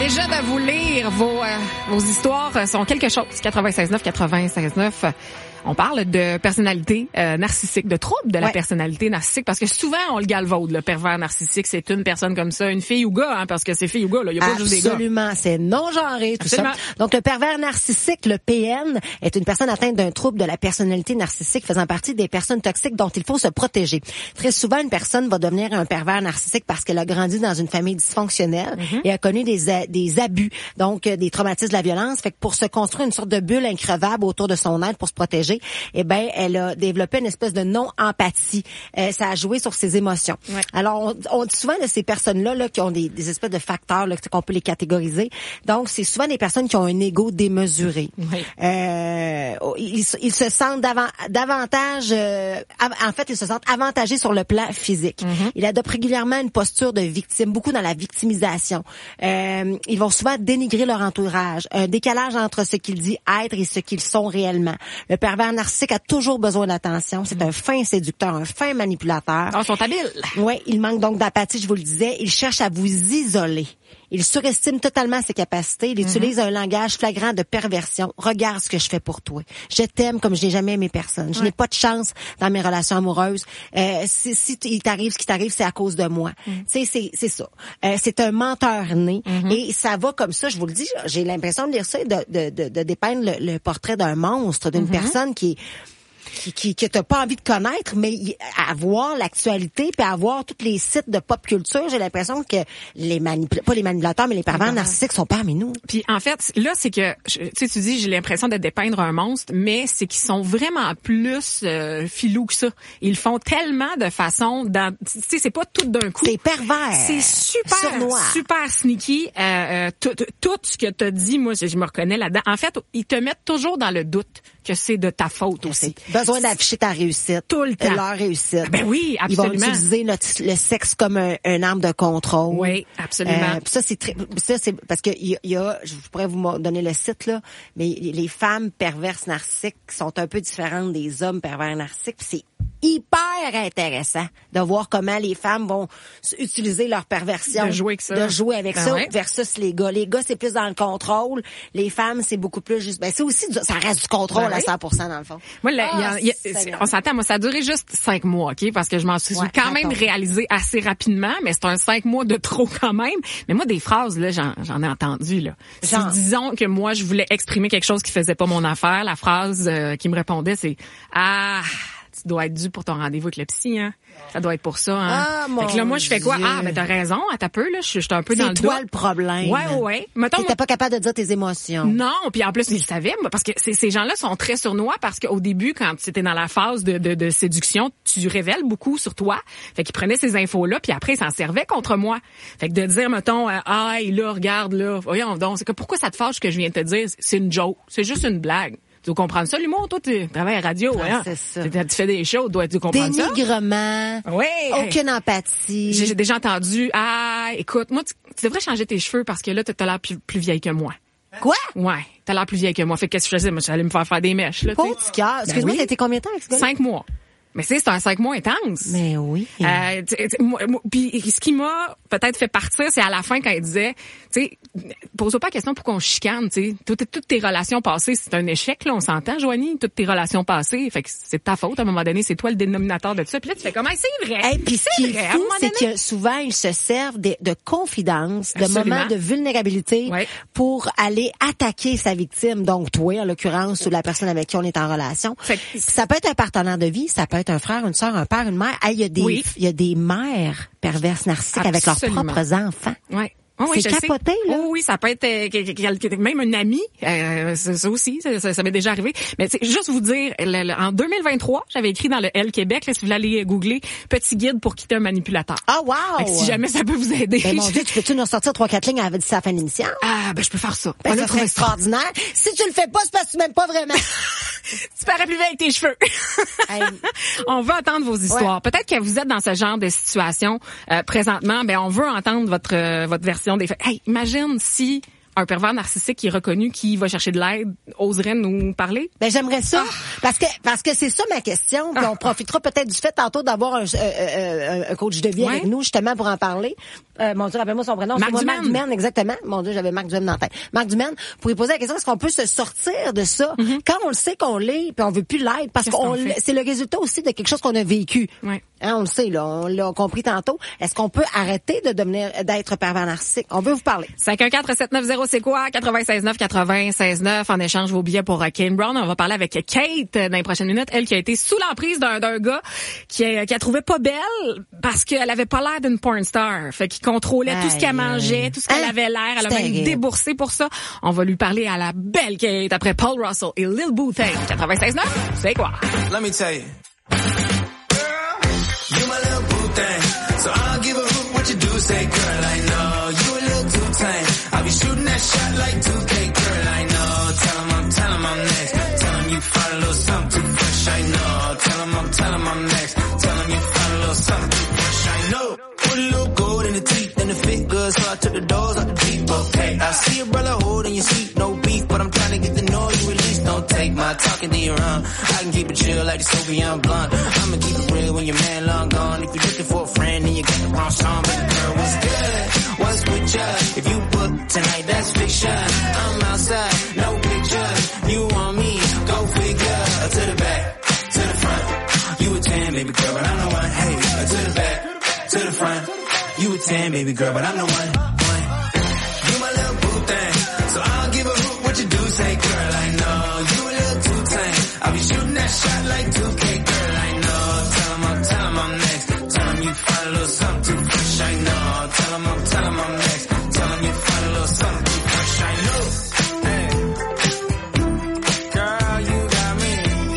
Déjà de vous lire vos histoires sont quelque chose. 96.9. On parle de personnalité narcissique, de troubles de la personnalité narcissique, parce que souvent on le galvaude, le pervers narcissique, c'est une personne comme ça, une fille ou gars, hein, parce que c'est fille ou gars, là, il y a pas juste des gars. Absolument, c'est non-genré, tout ça. Donc le pervers narcissique, le PN, est une personne atteinte d'un trouble de la personnalité narcissique faisant partie des personnes toxiques dont il faut se protéger. Très souvent, une personne va devenir un pervers narcissique parce qu'elle a grandi dans une famille dysfonctionnelle et a connu des abus, donc des traumatismes de la violence. Fait que pour se construire une sorte de bulle increvable autour de son être pour se protéger, eh ben, elle a développé une espèce de non-empathie. Ça a joué sur ses émotions. Ouais. Alors, on dit souvent de ces personnes-là là, qui ont des espèces de facteurs là, qu'on peut les catégoriser. Donc, c'est souvent des personnes qui ont un ego démesuré. Oui. Ils se sentent davantage... en fait, ils se sentent avantagés sur le plan physique. Ils adoptent régulièrement une posture de victime, beaucoup dans la victimisation. Ils vont souvent dénigrer leur entourage. Un décalage entre ce qu'ils disent être et ce qu'ils sont réellement. Le pervers narcissique a toujours besoin d'attention. C'est un fin séducteur, un fin manipulateur. Ils sont habiles. Oui, il manque donc d'empathie, je vous le disais. Il cherche à vous isoler. Il surestime totalement ses capacités. Il utilise un langage flagrant de perversion. Regarde ce que je fais pour toi. Je t'aime comme je n'ai jamais aimé personne. Je n'ai pas de chance dans mes relations amoureuses. Si il t'arrive ce qui t'arrive, c'est à cause de moi. Tu sais, c'est ça. C'est un menteur né. Et ça va comme ça, je vous le dis. J'ai l'impression de lire ça et de dépeindre le portrait d'un monstre, d'une personne qui que t'as pas envie de connaître, mais à voir l'actualité puis à voir tous les sites de pop culture, j'ai l'impression que pas les manipulateurs, mais les pervers narcissiques sont parmi nous. Puis en fait, là, c'est que, tu sais, tu dis, j'ai l'impression de dépeindre un monstre, mais c'est qu'ils sont vraiment plus filous que ça. Ils le font tellement de façon, tu sais, c'est pas tout d'un coup. C'est pervers. C'est super sneaky. Tout ce que t'as dit, moi, je me reconnais là-dedans. En fait, ils te mettent toujours dans le doute que c'est de ta faute aussi. Besoin d'afficher ta réussite. Tout le temps. Leur réussite. Ben oui, absolument. Ils vont utiliser le sexe comme un arme de contrôle. Oui, absolument. Ça, c'est parce que il y a, je pourrais vous donner le site, là, mais les femmes perverses narcissiques sont un peu différentes des hommes pervers narcissiques. C'est hyper intéressant de voir comment les femmes vont utiliser leur perversion. De jouer avec ça. Versus les gars. Les gars, c'est plus dans le contrôle. Les femmes, c'est beaucoup plus juste, c'est aussi, ça reste du contrôle à 100% dans le fond. Moi, on s'entend, moi, ça a duré juste 5 mois, OK? Parce que je m'en suis quand même réalisé assez rapidement, mais c'est un 5 mois de trop quand même. Mais moi, des phrases, là, j'en ai entendu, là. Si, disons que moi, je voulais exprimer quelque chose qui faisait pas mon affaire, la phrase qui me répondait, c'est « Ah, tu dois être dû pour ton rendez-vous avec le psy, hein? Ça doit être pour ça, hein? » Fait que là, moi, je fais quoi? Ah, ben t'as raison, t'as peu, là, je suis un peu dans le doute. C'est toi le problème. Ouais. Mettons, t'étais pas capable de dire tes émotions. Non, puis en plus, ils le savaient, parce que ces gens-là sont très sournois, parce qu'au début, quand tu étais dans la phase de séduction, tu révèles beaucoup sur toi. Fait qu'ils prenaient ces infos-là, puis après, ils s'en servaient contre moi. Fait que de dire, mettons, ah, là, regarde, là, voyons donc, c'est que pourquoi ça te fâche ce que je viens de te dire? C'est une joke. C'est juste une blague. Tu dois comprendre ça, l'humour? Toi, tu travailles à la radio, hein? C'est ça. Tu fais des shows, dois-tu comprendre ça? Dénigrement. Oui. Aucune empathie. J'ai déjà entendu, ah, écoute, moi, tu devrais changer tes cheveux parce que là, t'as l'air plus vieille que moi. Quoi? Ouais, t'as l'air plus vieille que moi. Fait que qu'est-ce que je faisais? Moi, j'allais me faire des mèches, là. Pauvre petit cœur. Excuse-moi, ça a été combien de temps avec ce gars? 5 mois. Mais c'est un 5 mois intense. Mais oui. Puis ce qui m'a peut-être fait partir, c'est à la fin quand il disait, tu sais, pose-toi pas la question pourquoi on chicane, tu sais. Toutes tes relations passées, c'est un échec, là, on s'entend, Joanie, toutes tes relations passées. Fait que c'est de ta faute, à un moment donné, c'est toi le dénominateur de tout ça. Puis là, tu fais comment? C'est vrai. Puis ce qui est fou, c'est que souvent, ils se servent de confidences, de moments de vulnérabilité pour aller attaquer sa victime. Donc, toi, en l'occurrence, ou la personne avec qui on est en relation. Ça peut être un partenaire de vie, ça peut être un frère, une sœur, un père, une mère. Il y a des mères perverses narcissiques avec leurs propres enfants. Ouais. C'est capoté, là. Oui, ça peut être même un ami. Ça aussi, ça m'est déjà arrivé. Mais juste vous dire, en 2023, j'avais écrit dans le L Québec, là, si vous voulez aller googler, petit guide pour quitter un manipulateur. Ah, wow! Fait que si jamais ça peut vous aider. Ben, mon Dieu, tu peux-tu nous sortir 3-4 lignes à la fin de l'émission? Ah, ben, je peux faire ça. Ben, ça serait extraordinaire. Si tu le fais pas, c'est parce que tu m'aimes pas vraiment. Tu parais plus vite avec tes cheveux. On veut entendre vos histoires. Peut-être que vous êtes dans ce genre de situation présentement. Ben, on veut entendre votre version des faits. Hey, imagine si un pervers narcissique qui est reconnu, qui va chercher de l'aide, oserait nous parler? Ben, j'aimerais ça. Parce que c'est ça ma question. Puis on profitera peut-être du fait tantôt d'avoir un coach de vie avec nous, justement, pour en parler. Mon Dieu, rappelle-moi son prénom. Marc Dumaine, exactement. Mon Dieu, j'avais Marc Dumaine dans la tête. Marc Dumaine, pour lui poser la question, est-ce qu'on peut se sortir de ça quand on le sait qu'on l'est, puis on veut plus l'aide, parce que c'est le résultat aussi de quelque chose qu'on a vécu. Ouais. Hein, on le sait, là, on l'a compris tantôt. Est-ce qu'on peut arrêter d'être pervers narcissique? On veut vous parler. 514-790, c'est quoi? 96.9, en échange vos billets pour Kane Brown. On va parler avec Kate dans les prochaines minutes. Elle qui a été sous l'emprise d'un gars qui a trouvé pas belle parce qu'elle avait pas l'air d'une porn star. Fait qu'il contrôlait tout ce qu'elle mangeait, tout ce qu'elle avait l'air. Elle a même déboursé pour ça. On va lui parler à la belle Kate après Paul Russell et Lil Boothang. 96.9, c'est quoi? Let me tell you. You my little boo thing, so I don't give a hoot what you do. Say, girl, I know you a little too tame. I'll be shooting that shot like 2K, girl, I know. Tell him I'm next. Tell him you find a little something too fresh, I know. Tell him I'm next. Tell him you find a little something too fresh, I know. Put a little gold in the teeth and the fit good, so I took the doors out the deep. Okay, I see a brother holding your seat, no beef, but I'm trying to get the noise you release. Don't take my talking to your own. I can keep it chill like the Soviet blunt. I'ma keep it real when your man long gone. If you're looking for a friend and you got the wrong song, baby girl, what's good? What's with ya? If you book tonight, that's fiction. I'm outside, no pictures. You want me? Go figure. To the back, to the front. You a 10, baby girl, but I'm the one. Hey, to the back, to the front. You a 10, baby girl, but I'm the one. You my little boo thing, so I don't give a hoot what you do. Say, girl, I know you a little too tame. I'll be shooting that shot like 2K, girl, I know. Tell him I'm next. Tell him you find a little something too fresh, I know. Tell him I'm next. Tell him you find a little something too fresh, I know. Hey. Girl, you got me.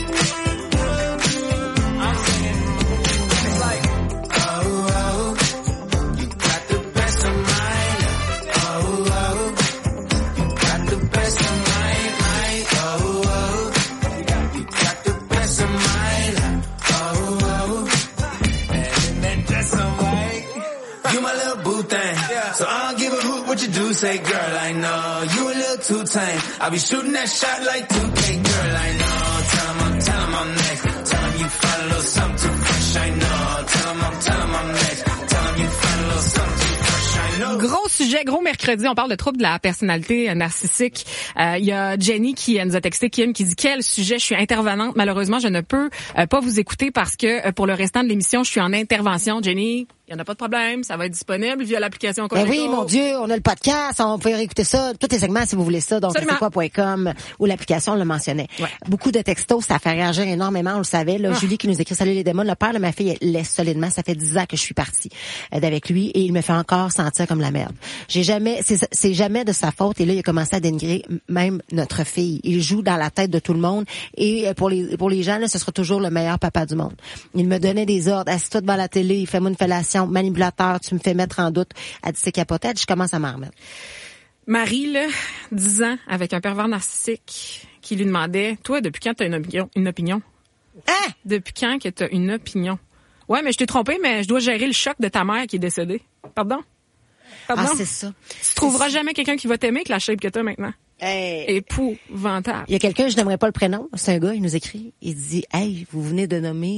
I'm singing. It's like, oh, oh, you got the best of mine. Oh, oh, you got the best of mine. Oh, oh, you got the best of mine. Oh, oh, and that dress so white. You my little boo thing, so I don't give a hoot what you do. Say, girl, I know you a little too tame. I'll be shooting that shot like 2K, girl, I know. Tell him I'm next. Tell him you find a little something too fresh, I know. Tell him I'm next. Tell him you find a little something too fresh, I know. Gros sujet, gros mercredi, on parle de troubles de la personnalité narcissique. Il y a Jenny qui nous a texté, Kim, qui dit: quel sujet, je suis intervenante. Malheureusement, je ne peux pas vous écouter parce que pour le restant de l'émission, je suis en intervention. Jenny, il y en a pas de problème, ça va être disponible via l'application Cogeco. Ben oui, mon Dieu, on a le podcast, on peut réécouter ça, tous les segments si vous voulez ça, donc c'est quoi.com ou l'application, on le mentionnait. Ouais. Beaucoup de textos, ça fait réagir énormément, on le savait. Là, Julie qui nous écrit: salut les démons, le père de ma fille laisse solidement, ça fait 10 ans que je suis partie d'avec lui et il me fait encore sentir comme la merde. C'est jamais de sa faute et là il a commencé à dénigrer même notre fille. Il joue dans la tête de tout le monde et pour les gens là, ce sera toujours le meilleur papa du monde. Il me donnait des ordres: assis-toi devant la télé, fais-moi une fellation, manipulateur, tu me fais mettre en doute. Elle dit c'est capoté, je commence à m'en remettre. Marie, là, 10 ans, avec un pervers narcissique qui lui demandait: toi, depuis quand t'as une opinion? Hein? Depuis quand que t'as une opinion? Ouais, mais je t'ai trompé, mais je dois gérer le choc de ta mère qui est décédée. Pardon? Ah, c'est ça. Tu trouveras jamais quelqu'un qui va t'aimer avec la shape que t'as maintenant. Hey. Épouvantable. Il y a quelqu'un, je n'aimerais pas le prénom, c'est un gars, il nous écrit, il dit: hey, vous venez de nommer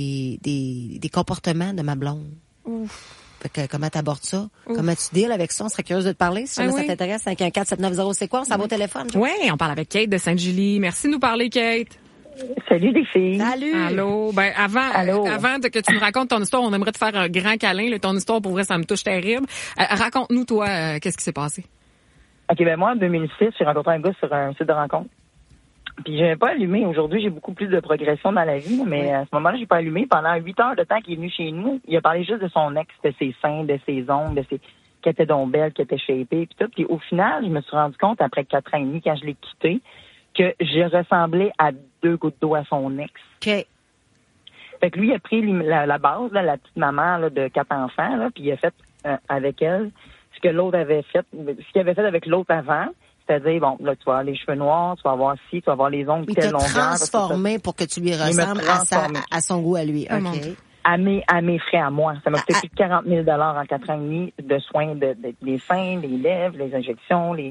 des comportements de ma blonde. Ouf. Fait que, comment t'abordes ça? Ouf. Comment tu deals avec ça? On serait curieuse de te parler. Si jamais ça t'intéresse, 514-790, c'est quoi? On s'en va au téléphone. Oui, on parle avec Kate de Sainte-Julie. Merci de nous parler, Kate. Salut les filles. Salut. Allô. Ben, avant que tu nous racontes ton histoire, on aimerait te faire un grand câlin. Là, ton histoire, pour vrai, ça me touche terrible. Raconte-nous, toi, qu'est-ce qui s'est passé? OK, ben moi, en 2006, j'ai rencontré un gars sur un site de rencontre. Puis j'avais pas allumé. Aujourd'hui, j'ai beaucoup plus de progression dans la vie, mais à ce moment-là, j'ai pas allumé. Pendant 8 heures de temps qu'il est venu chez nous, il a parlé juste de son ex, de ses seins, de ses ongles, qu'elle était donc belle, qu'elle était shapée, puis tout. Puis au final, je me suis rendu compte, après 4 ans et demi, quand je l'ai quitté, que je ressemblais à 2 gouttes d'eau à son ex. OK. Fait que lui, il a pris la base, là, la petite maman là, de 4 enfants, là, puis il a fait avec elle ce que l'autre avait fait, ce qu'il avait fait avec l'autre avant. C'est-à-dire, bon, là, tu vas avoir les cheveux noirs, tu vas avoir ci, tu vas avoir les ongles telle longueur. Il t'a transformé pour que tu lui ressembles à son goût à lui. Okay. à mes frais à moi. Ça m'a coûté plus de 40 000 $ en 4 ans et demi de soins des seins, les lèvres, les injections, les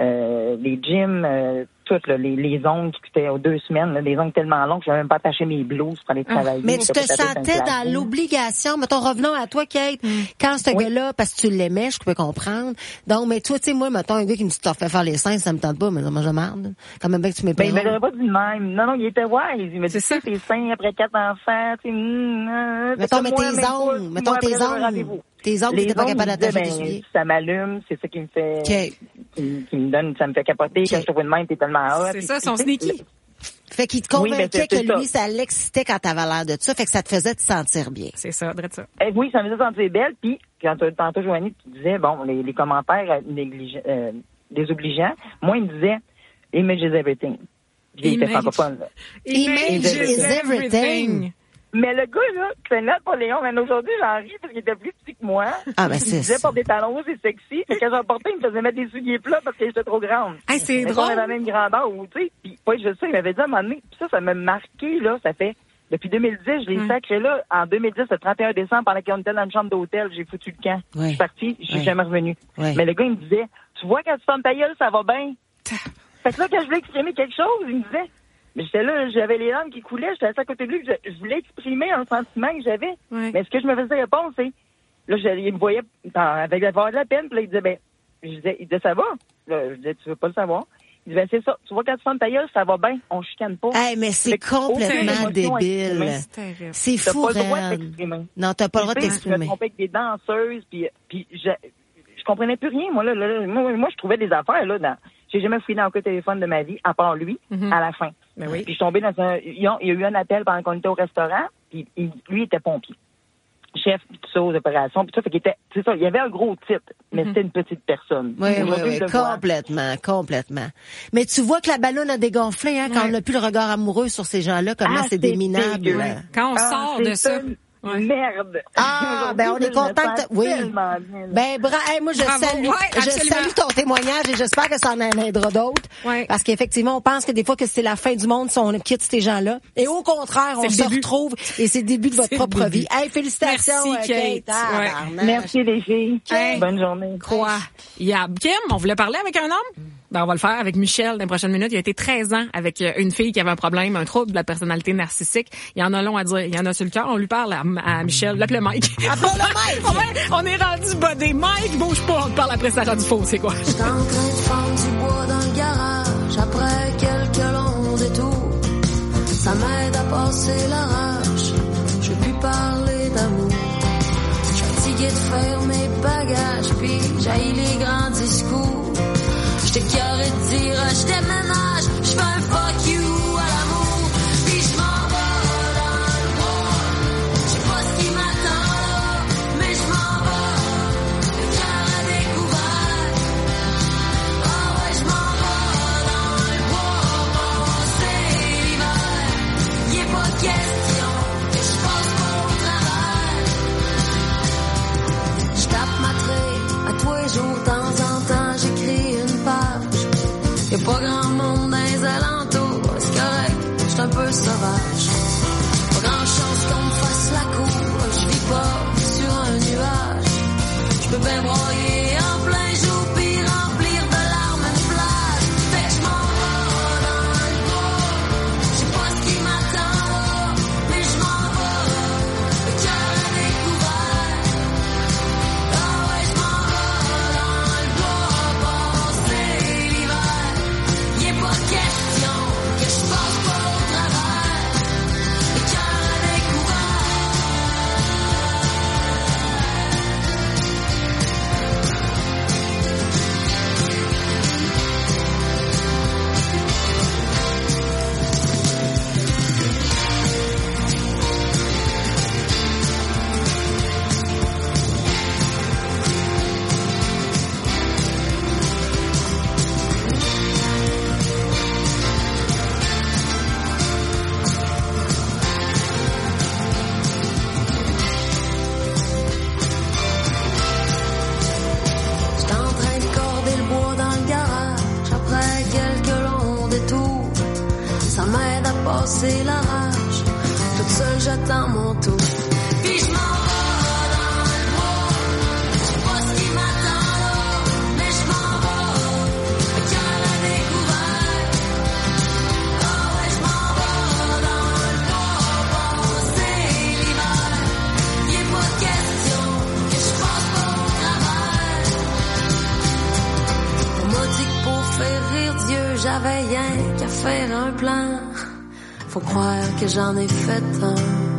gyms, toutes là, les ongles qui coûtaient aux 2 semaines, là, des ongles tellement longs que je n'avais même pas attaché mes blouses pour aller travailler. Mais tu te sentais dans l'obligation. Mettons, revenons à toi, Kate. Quand ce gars-là, parce que tu l'aimais, je peux comprendre. Donc, mais toi, tu sais, moi, mettons, un gars qui me dit, tu refais faire les seins, ça me tente pas, mais ça mange marde. Quand même bien que tu m'épaires. Ben, il m'aurait pas dit de même. Non, il était wise. Il m'a dit, c'est tes seins après 4 enfants, tu sais, mettons, mais tes ongles. Tes ongles, t'étais pas capable d'attacher des souliers. Ça m'allume, c'est ça qui me fait, qui me donne, ça me fait capoter. Quand je te vois de même, t'es tellement hot. C'est ça, son sneaky. Fait qu'il te convainquait que lui, ça l'excitait quand t'avais l'air de ça, fait que ça te faisait te sentir bien. C'est ça, drôle ça. Oui, ça me faisait sentir belle, puis quand tantôt, Joanie, tu disais, bon, les commentaires désobligeants, moi, il me disait, image is everything. Il était francophone, là. Image is everything. Mais le gars, là, c'est Napoléon, mais aujourd'hui, j'en ris parce qu'il était plus petit que moi. Ah, ben, il me disait porter des talons hauts, c'est sexy. Mais quand j'en portais, il me faisait mettre des souliers plats parce que j'étais trop grande. Hey, c'est drôle. On avait la même grandeur, tu sais. Puis, ouais, je sais, il m'avait dit à un moment donné. Puis ça m'a marqué, là. Ça fait, depuis 2010, je l'ai sacré là. En 2010, le 31 décembre, pendant qu'on était dans une chambre d'hôtel, j'ai foutu le camp. Je suis partie, je suis jamais revenue. Mais le gars, il me disait, tu vois, quand tu fermes ta gueule, ça va bien. Fait que là, quand je voulais exprimer quelque chose, il me disait, mais j'étais là, j'avais les larmes qui coulaient, j'étais assis à côté de lui, je voulais exprimer un sentiment que j'avais. Mais ce que je me faisais répondre, c'est, là, il me voyait avec avoir de la peine, puis là, il disait, il disait, ça va? Là, je disais, tu veux pas le savoir? Il disait, c'est ça, tu vois, quand tu fermes ta gueule, ça va bien, on chicane pas. Hey, mais c'est complètement débile. C'est fou, t'as pas le droit de t'exprimer. Non, t'as pas le droit de t'exprimer. Je me trompais avec des danseuses, puis je comprenais plus rien, moi, là, moi, je trouvais des affaires, là, j'ai jamais fouillé dans aucun téléphone de ma vie, à part lui, à la fin. Ben oui. Puis je suis tombée dans il y a eu un appel pendant qu'on était au restaurant, puis lui était pompier. Chef, tout ça, aux opérations, puis ça, fait qu'il était, c'est ça, il y avait un gros titre, mais c'était une petite personne. Oui, complètement. Mais tu vois que la ballonne a dégonflé, hein, quand on n'a plus le regard amoureux sur ces gens-là, comment c'est des minables. Quand on sort de ça. Merde. Ben on est content. Oui. Ben moi je salue ton témoignage et j'espère que ça en aidera d'autres. Parce qu'effectivement, on pense que des fois que c'est la fin du monde si on quitte ces gens-là. Et au contraire, on se retrouve et c'est le début de votre propre vie. Hey, félicitations, merci, Kate. Merci les filles. Bonne journée. Kim, on voulait parler avec un homme? Ben, on va le faire avec Michel dans les prochaines minutes. Il a été 13 ans avec une fille qui avait un problème, un trouble de la personnalité narcissique. Il y en a long à dire. Il y en a sur le cœur. On lui parle à Michel. L'appelez Mike. On est rendu bodé. Mike, bouge pas. On te parle après Sarah Dufault. C'est quoi? J'étais en train de fendre du bois dans le garage. Après quelques longs détours, ça m'aide à passer la rage. Je veux plus parler d'amour. Je suis fatigué de faire mes bagages. Puis j'haïs les grands discours. J'étais carré de dire, je déménage, je fais un fuck you à l'amour, puis je m'en vais dans le bois. Je sais pas ce qui m'attend là, mais je m'en vais, le cœur à découvert. Ah ouais, je m'en vais dans le bois, passer l'hiver. Y'est pas question que je passe pas au travers. Je tape ma traite à tous les jours, de temps en temps, j'écris une page. Y'a pas grand monde dans les alentours, c'est correct, j'suis un peu sauvage. Pas grand chance qu'on me fasse la cour, je vis pas sur un nuage. J'peux bien broyer en plein jour, puis remplir de larmes une plage. Fait que j'm'en vais dans le bois, j'sais pas ce qui m'attend là, mais j'm'en vais, le cœur à découvert. Ah ouais, j'm'en vais dans le bois, passer l'hiver. Y'est pas question que je passe pas au travers, le cœur à découvert. J'étais en train de corder le bois dans le garage. Après quelques longs détours, ça m'aide à passer la rage. Toute seule j'attends mon tour. Puis j'avais rien qu'à faire un plan. Faut croire que j'en ai fait un.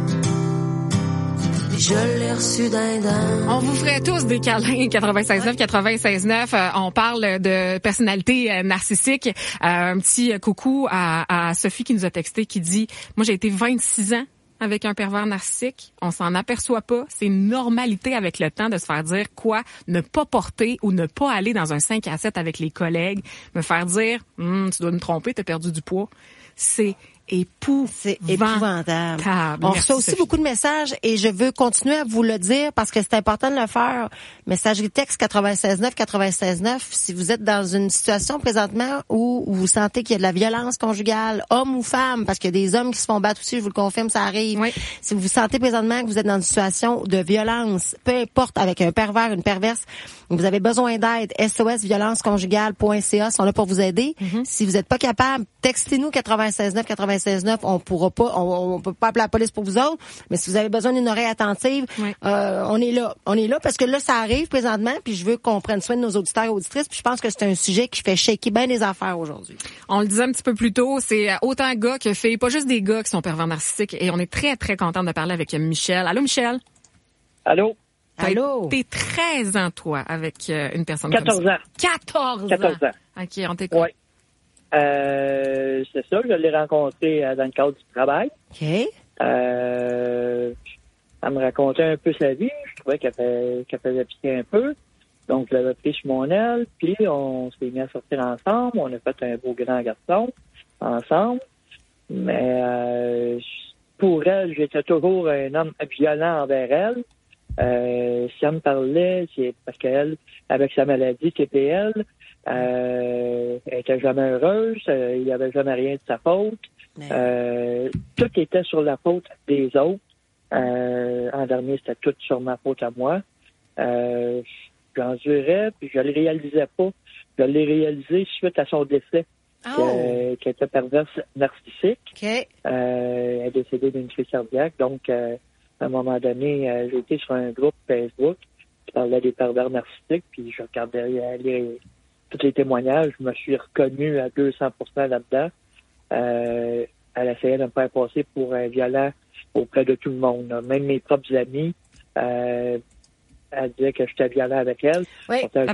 Et je l'ai reçu d'un dent. On vous ferait tous des câlins 96.9, 96.9. On parle de personnalité narcissique. Un petit coucou à Sophie qui nous a texté qui dit « Moi, j'ai été 26 ans avec un pervers narcissique. On s'en aperçoit pas. C'est une normalité avec le temps de se faire dire quoi ne pas porter ou ne pas aller dans un 5 à 7 avec les collègues. Me faire dire « Tu dois me tromper, t'as perdu du poids. » C'est épouvantable. On reçoit aussi beaucoup de messages et je veux continuer à vous le dire parce que c'est important de le faire. Messagerie texte 96.9, 96.9. Si vous êtes dans une situation présentement où vous sentez qu'il y a de la violence conjugale, homme ou femme, parce qu'il y a des hommes qui se font battre aussi, je vous le confirme, ça arrive. Oui. Si vous sentez présentement que vous êtes dans une situation de violence, peu importe avec un pervers, une perverse, vous avez besoin d'aide, SOSviolenceconjugale.ca sont là pour vous aider. Si vous n'êtes pas capable, textez-nous 96.9, 96.9. On pourra pas, on peut pas appeler la police pour vous autres, mais si vous avez besoin d'une oreille attentive, on est là. On est là parce que là, ça arrive présentement, puis je veux qu'on prenne soin de nos auditeurs et auditrices, puis je pense que c'est un sujet qui fait shaker bien les affaires aujourd'hui. On le disait un petit peu plus tôt, c'est autant gars que filles, pas juste des gars qui sont pervers narcissiques, et on est très, très content de parler avec Michel. Allô, Michel? Allô? Allô? T'es 13 ans, toi, avec une personne 14 comme ça. ans. 14 ans. OK, on t'écoute. Oui. C'est ça, je l'ai rencontré dans le cadre du travail. OK. Elle me racontait un peu sa vie. Je trouvais qu'elle faisait piquer un peu. Donc, je l'avais pris sur mon aile, puis on s'est mis à sortir ensemble. On a fait un beau grand garçon ensemble. Mais pour elle, j'étais toujours un homme violent envers elle. Si elle me parlait, c'est parce qu'elle, avec sa maladie TPL, elle était jamais heureuse, il n'y avait jamais rien de sa faute. Tout était sur la faute des autres. En dernier, c'était tout sur ma faute à moi. J'endurais, puis je le réalisais pas. Je l'ai réalisé suite à son décès, qui était perverse narcissique. Okay. Elle est décédée d'une crise cardiaque. Donc, à un moment donné, j'ai été sur un groupe Facebook qui parlait des pervers narcissiques, puis je regardais tous les témoignages. Je me suis reconnu à 200% là-dedans. Elle essayait de me faire passer pour un violent auprès de tout le monde. Même mes propres amis, elle disait que j'étais violent avec elle. Oui, pourtant,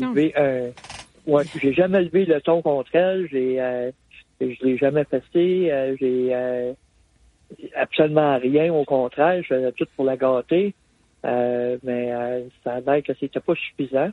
j'ai jamais levé le ton contre elle. Je l'ai jamais fessé. J'ai absolument rien. Au contraire, je faisais tout pour la gâter. Mais ça a l'air que c'était pas suffisant.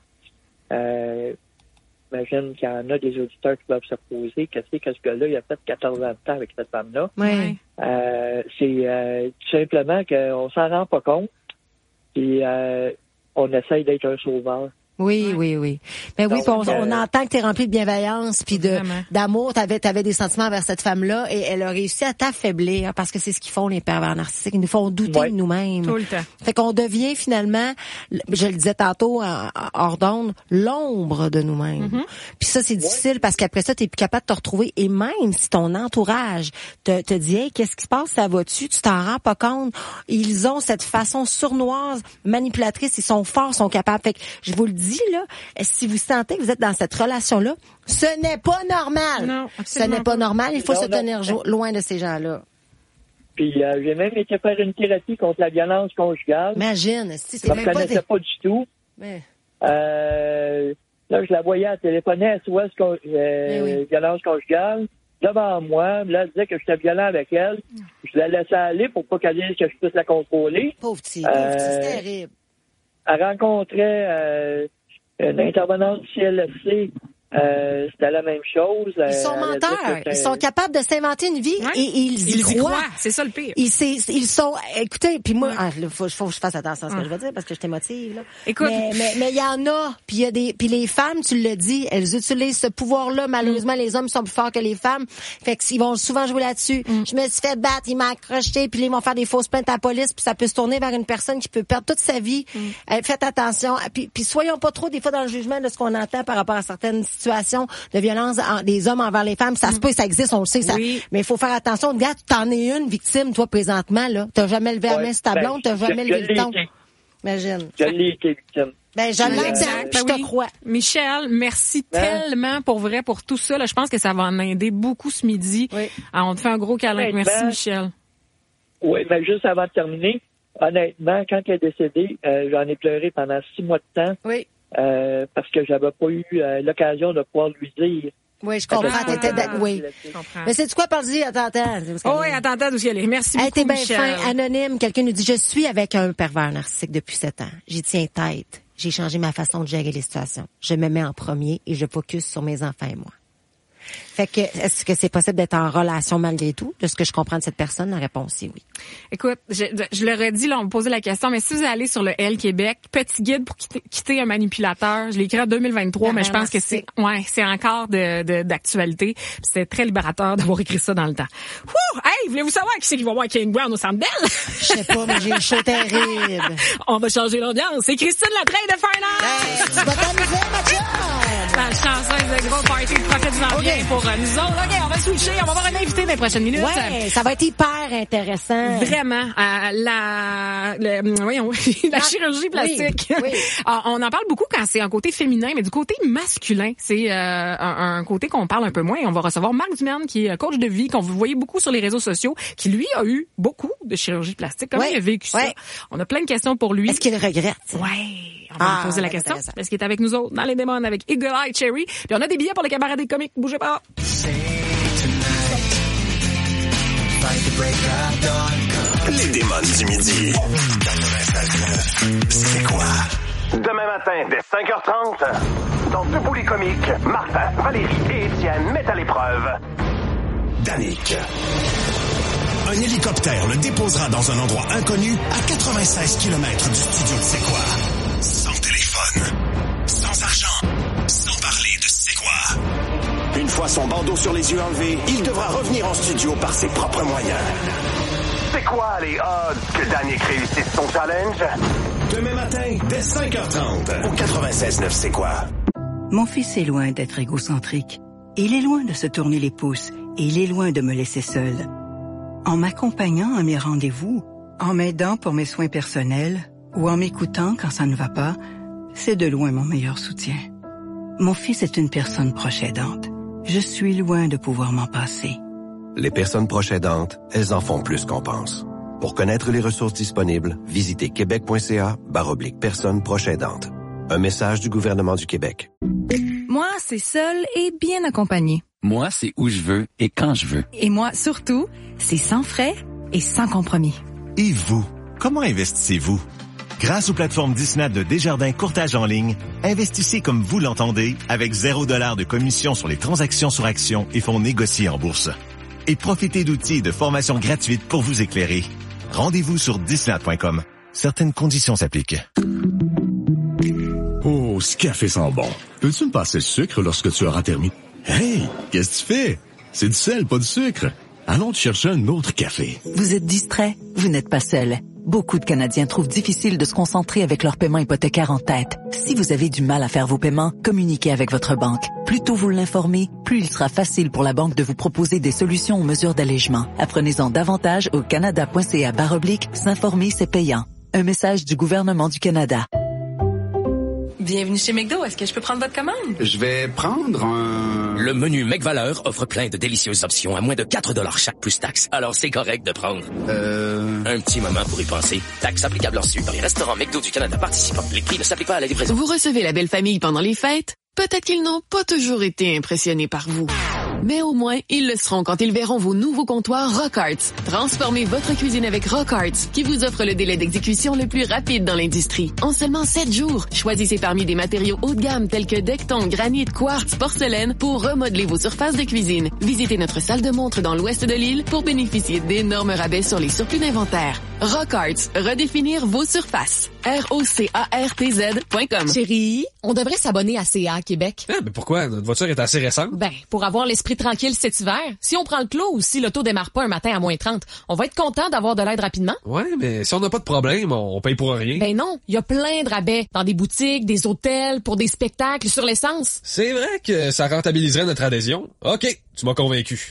J'imagine qu'il y en a des auditeurs qui doivent se poser qu'est-ce que ce gars-là, il a fait 14 ans de temps avec cette femme-là. Oui. C'est tout simplement qu'on s'en rend pas compte. Puis on essaye d'être un sauveur. Oui. Mais oui, on entend que tu es rempli de bienveillance puis d'amour, t'avais des sentiments vers cette femme-là et elle a réussi à t'affaiblir parce que c'est ce qu'ils font les pervers narcissiques, ils nous font douter de nous-mêmes. Tout le temps. Fait qu'on devient finalement, je le disais tantôt hors d'onde, l'ombre de nous-mêmes. Puis ça c'est difficile parce qu'après ça tu es plus capable de te retrouver et même si ton entourage te dit hey, qu'est-ce qui se passe, ça va-tu, tu t'en rends pas compte. Ils ont cette façon sournoise, manipulatrice, ils sont forts, sont capables. Fait que je vous le dis là, si vous sentez que vous êtes dans cette relation-là, ce n'est pas normal. Non, ce n'est pas normal. Il faut se tenir loin de ces gens-là. Puis j'ai même été faire une thérapie contre la violence conjugale. Imagine, si c'est je ne connaissais pas du tout. Mais... là, je la voyais à téléphoner SOS violence conjugale devant moi. Là, elle disait que j'étais violent avec elle. Je la laissais aller pour pas qu'elle dise que je puisse la contrôler. Pauvre petit, c'est terrible. Elle rencontrait une intervenante du CLSC, c'était la même chose. Ils sont menteurs. Ils sont capables de s'inventer une vie et ils y croient. C'est ça le pire. Ils sont, écoutez, puis moi, faut que je fasse attention à ce que je vais dire parce que je t'émotive, là. Écoute. Mais il y en a, puis puis les femmes, tu le dis, elles utilisent ce pouvoir-là. Malheureusement, les hommes sont plus forts que les femmes. Fait qu'ils vont souvent jouer là-dessus. Je me suis fait battre, il m'a accroché, puis ils vont faire des fausses plaintes à la police, puis ça peut se tourner vers une personne qui peut perdre toute sa vie. Faites attention. Puis soyons pas trop des fois dans le jugement de ce qu'on entend par rapport à certaines situations de violence des hommes envers les femmes. Ça se peut, ça existe, on le sait. Mais il faut faire attention. Regarde, t'en es une victime, toi, présentement. Là, t'as jamais levé la main sur ta blonde, t'as jamais levé le ton. Imagine. Je l'ai été victime. Ben, je l'entends, je te crois. Michel, merci tellement pour vrai pour tout ça. Là, je pense que ça va en aider beaucoup ce midi. Oui. Alors, on te fait un gros câlin. Merci, Michel. Oui, ben juste avant de terminer, honnêtement, quand elle est décédée, j'en ai pleuré pendant 6 mois de temps. Oui. Parce que j'avais pas eu l'occasion de pouvoir lui dire. Oui, je comprends. Oui. Mais c'est quoi, parle-y, attends. Oh oui, attends, d'où elle est. Merci beaucoup, t'es bien Michel. fin, anonyme. Quelqu'un nous dit, je suis avec un pervers narcissique depuis 7 ans. J'y tiens tête. J'ai changé ma façon de gérer les situations. Je me mets en premier et je focus sur mes enfants et moi. Fait que, est-ce que c'est possible d'être en relation malgré tout? De ce que je comprends de cette personne, la réponse est oui. Écoute, je leur ai dit, là, on me posait la question, mais si vous allez sur le L Québec, petit guide pour quitter un manipulateur, je l'ai écrit en 2023, mais je pense que c'est encore d'actualité. C'était très libérateur d'avoir écrit ça dans le temps. Ouh! Hey, voulez-vous savoir qui c'est qui va voir Kane Brown au Centre Bell? Je sais pas, mais j'ai le chaud terrible. On va changer l'ambiance. C'est Christine Latreille de Finance! Hey, tu vas t'amuser, ma chum! La chanceuse de gros party de Profit du Vent pour nous autres. OK, on va switcher. On va avoir un invité dans les prochaines minutes. Ouais, ça va être hyper intéressant. Vraiment. La chirurgie plastique. Oui. On en parle beaucoup quand c'est un côté féminin, mais du côté masculin, c'est un côté qu'on parle un peu moins. On va recevoir Marc Dumaine, qui est coach de vie, qu'on vous voyez beaucoup sur les réseaux sociaux, qui lui a eu beaucoup de chirurgie plastique. Comment il a vécu ça? On a plein de questions pour lui. Est-ce qu'il regrette? Oui. On va lui poser la question. Est-ce qu'il est avec nous autres dans les démons avec Eagle Eye Cherry? Puis on a des billets pour le cabaret des comiques. Bougez pas. Les démons du midi. C'est quoi? Demain matin, dès 5h30, dans Debout les comiques, Martin, Valérie et Étienne mettent à l'épreuve Danick. Un hélicoptère le déposera dans un endroit inconnu à 96 km du studio de C'est quoi? Sans téléphone, sans argent, sans parler de C'est quoi? Une fois son bandeau sur les yeux enlevé, il devra revenir en studio par ses propres moyens. C'est quoi les odds que Danick réussisse son challenge? Demain matin, dès 5h30, au 96.9 C'est quoi? Mon fils est loin d'être égocentrique. Il est loin de se tourner les pouces et il est loin de me laisser seule. En m'accompagnant à mes rendez-vous, en m'aidant pour mes soins personnels ou en m'écoutant quand ça ne va pas, c'est de loin mon meilleur soutien. Mon fils est une personne proche aidante. Je suis loin de pouvoir m'en passer. Les personnes proches aidantes, elles en font plus qu'on pense. Pour connaître les ressources disponibles, visitez québec.ca/personnes proches aidantes. Un message du gouvernement du Québec. Moi, c'est seul et bien accompagné. Moi, c'est où je veux et quand je veux. Et moi, surtout, c'est sans frais et sans compromis. Et vous, comment investissez-vous? Grâce aux plateformes Disney de Desjardins Courtage en ligne, investissez comme vous l'entendez avec 0$ de commission sur les transactions sur actions et fonds négociés en bourse. Et profitez d'outils et de formations gratuites pour vous éclairer. Rendez-vous sur disney.com. Certaines conditions s'appliquent. Oh, ce café sent bon. Peux-tu me passer le sucre lorsque tu auras terminé? Hey, qu'est-ce que tu fais? C'est du sel, pas du sucre. Allons te chercher un autre café. Vous êtes distrait? Vous n'êtes pas seul. Beaucoup de Canadiens trouvent difficile de se concentrer avec leurs paiements hypothécaires en tête. Si vous avez du mal à faire vos paiements, communiquez avec votre banque. Plus tôt vous l'informez, plus il sera facile pour la banque de vous proposer des solutions aux mesures d'allègement. Apprenez-en davantage au canada.ca/s'informer, c'est payant. Un message du gouvernement du Canada. Bienvenue chez McDo. Est-ce que je peux prendre votre commande? Je vais prendre un... Le menu McValeur offre plein de délicieuses options à moins de 4$ chaque plus taxes. Alors c'est correct de prendre un petit moment pour y penser. Taxes applicables en Sud dans les restaurants McDo du Canada participants. Les prix ne s'appliquent pas à la livraison. Vous recevez la belle famille pendant les fêtes? Peut-être qu'ils n'ont pas toujours été impressionnés par vous. Mais au moins, ils le seront quand ils verront vos nouveaux comptoirs Rockharts. Transformez votre cuisine avec Rockharts, qui vous offre le délai d'exécution le plus rapide dans l'industrie. En seulement 7 jours, choisissez parmi des matériaux haut de gamme tels que Decton, granit, quartz, porcelaine pour remodeler vos surfaces de cuisine. Visitez notre salle de montre dans l'ouest de l'île pour bénéficier d'énormes rabais sur les surplus d'inventaire. Rockharts, redéfinir vos surfaces. ROCARTZ.com. Chérie, on devrait s'abonner à CA Québec. Ah, mais pourquoi? Notre voiture est assez récente. Ben, pour avoir l'esprit tranquille cet hiver. Si on prend le clos ou si l'auto démarre pas un matin à -30, on va être content d'avoir de l'aide rapidement. Ouais, mais si on n'a pas de problème, on paye pour rien. Ben non, il y a plein de rabais dans des boutiques, des hôtels, pour des spectacles, sur l'essence. C'est vrai que ça rentabiliserait notre adhésion. OK, tu m'as convaincu.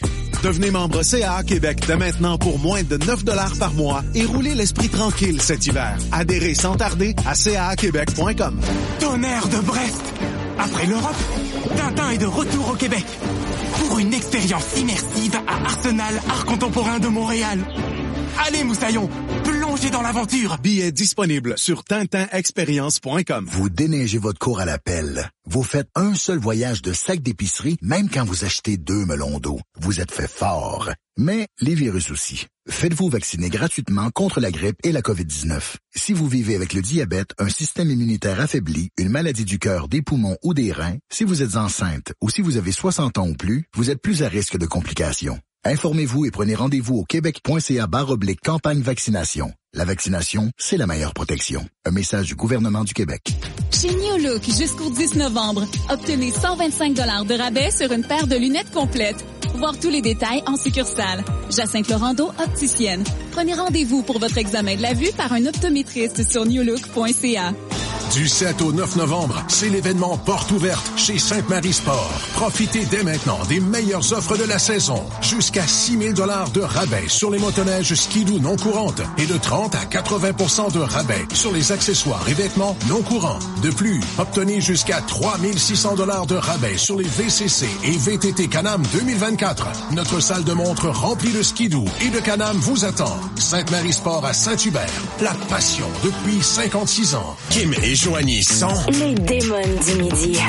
Devenez membre CAA Québec dès maintenant pour moins de 9 $ par mois et roulez l'esprit tranquille cet hiver. Adhérez sans tarder à caaquebec.com. Tonnerre de Brest! Après l'Europe, Tintin est de retour au Québec pour une expérience immersive à Arsenal Art Contemporain de Montréal. Allez, Moussaillon, plongez dans l'aventure. Billets disponibles sur tintinexperience.com. Vous déneigez votre cour à la pelle. Vous faites un seul voyage de sac d'épicerie, même quand vous achetez 2 melons d'eau. Vous êtes fait fort. Mais les virus aussi. Faites-vous vacciner gratuitement contre la grippe et la COVID-19. Si vous vivez avec le diabète, un système immunitaire affaibli, une maladie du cœur, des poumons ou des reins, si vous êtes enceinte ou si vous avez 60 ans ou plus, vous êtes plus à risque de complications. Informez-vous et prenez rendez-vous au québec.ca/campagne vaccination. La vaccination, c'est la meilleure protection. Un message du gouvernement du Québec. Chez New Look, jusqu'au 10 novembre, obtenez 125 $ de rabais sur une paire de lunettes complètes. Voir tous les détails en succursale. Jacinthe Laurando, opticienne. Prenez rendez-vous pour votre examen de la vue par un optométriste sur newlook.ca. Du 7 au 9 novembre, c'est l'événement Porte ouverte chez Sainte-Marie Sport. Profitez dès maintenant des meilleures offres de la saison. Jusqu'à 6 000 $ de rabais sur les motoneiges skidoo non courantes et de 30 à 80 % de rabais sur les accessoires et vêtements non courants. De plus, obtenez jusqu'à 3 600 $ de rabais sur les VCC et VTT Can-Am 2024. Notre salle de montre remplie de skidoo et de Can-Am vous attend. Sainte-Marie Sport à Saint-Hubert. La passion depuis 56 ans. Kim et Joanie sont les démons du midi.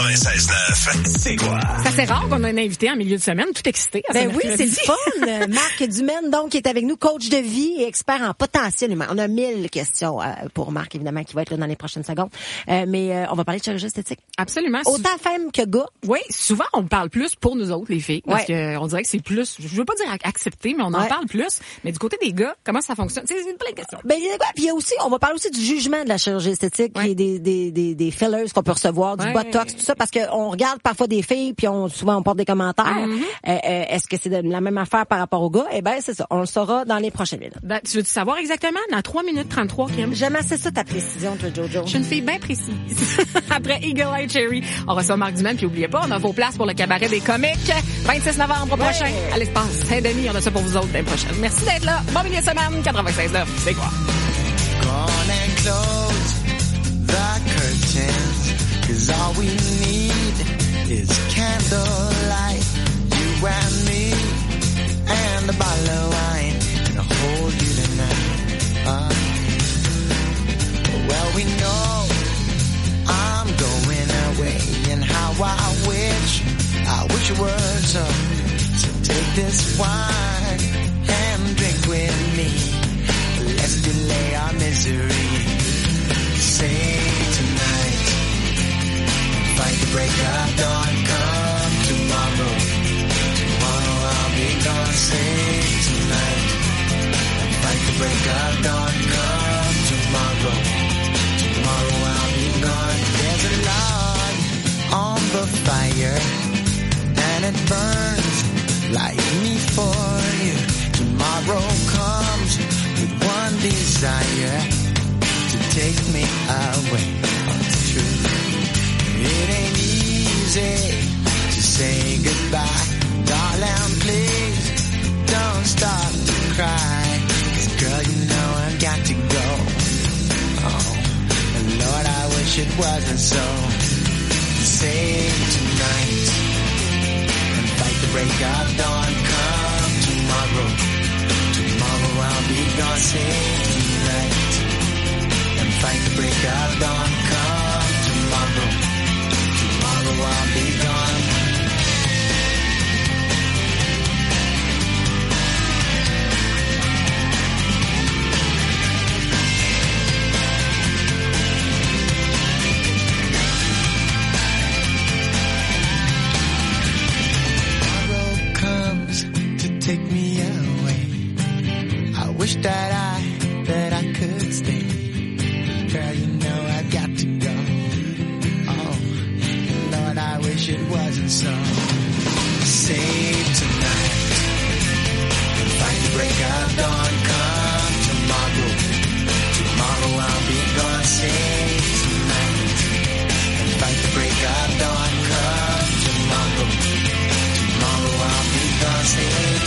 96.9, c'est quoi? Ça c'est rare qu'on a un invité en milieu de semaine tout excité. Ben oui, c'est le fun. Marc Dumaine, donc, qui est avec nous, coach de vie et expert en potentiel humain. On a 1000 questions pour Marc, évidemment, qui va être là dans les prochaines secondes. Mais on va parler de chirurgie esthétique. Absolument. Autant femme que gars. Oui, souvent, on parle plus pour nous autres, les filles. Parce que on dirait que c'est plus, je veux pas dire accepté, mais on en parle plus. Mais du côté des gars, comment ça fonctionne? C'est plein de questions. Ben, puis il y a aussi, on va parler aussi du jugement de la chirurgie esthétique. Et des fillers qu'on peut recevoir, du botox, tout ça, parce qu'on regarde parfois des filles, puis souvent on porte des commentaires. Est-ce que c'est la même affaire par rapport aux gars? Eh ben c'est ça. On le saura dans les prochaines minutes. Ben, tu veux savoir exactement? Dans 3 minutes 33, Kim. J'aime assez ça ta précision, toi, Jojo. Je suis une fille bien précise. Après Eagle Eye Cherry, on reçoit Marc Dumaine, puis oubliez pas, on a vos places pour le cabaret des comiques. 26 novembre prochain, à l'espace Saint-Denis. On a ça pour vous autres l'année prochaine. Merci d'être là. Bon milieu de semaine, 96.9. C'est quoi? The curtains, 'cause all we need is candlelight, you and me, and a bottle of wine to hold you tonight. Well, we know I'm going away, and how I wish it were so. So take this wine and drink with me. Let's delay our misery. Say tonight, fight the break of dawn, come tomorrow. Tomorrow I'll be gone. Say tonight, fight the break of dawn, come tomorrow. Tomorrow I'll be gone. There's a log on the fire, and it burns like me for you. Tomorrow comes with one desire, take me away. It's true. It ain't easy to say goodbye. Darling, please don't stop to cry. 'Cause girl, you know I've got to go. Oh, Lord, I wish it wasn't so. Save tonight and fight the break of dawn. Come tomorrow. Tomorrow I'll be gone. Save tonight. Fight the break of dawn, come tomorrow. Tomorrow I'll be gone. Tomorrow comes to take me away. I wish that I could stay. Girl, you know I've got to go. Oh, Lord, I wish it wasn't so. Save tonight and fight the break of dawn. Come tomorrow. Tomorrow I'll be gone. Save tonight and fight the break of dawn. Come tomorrow. Tomorrow I'll be gone. Save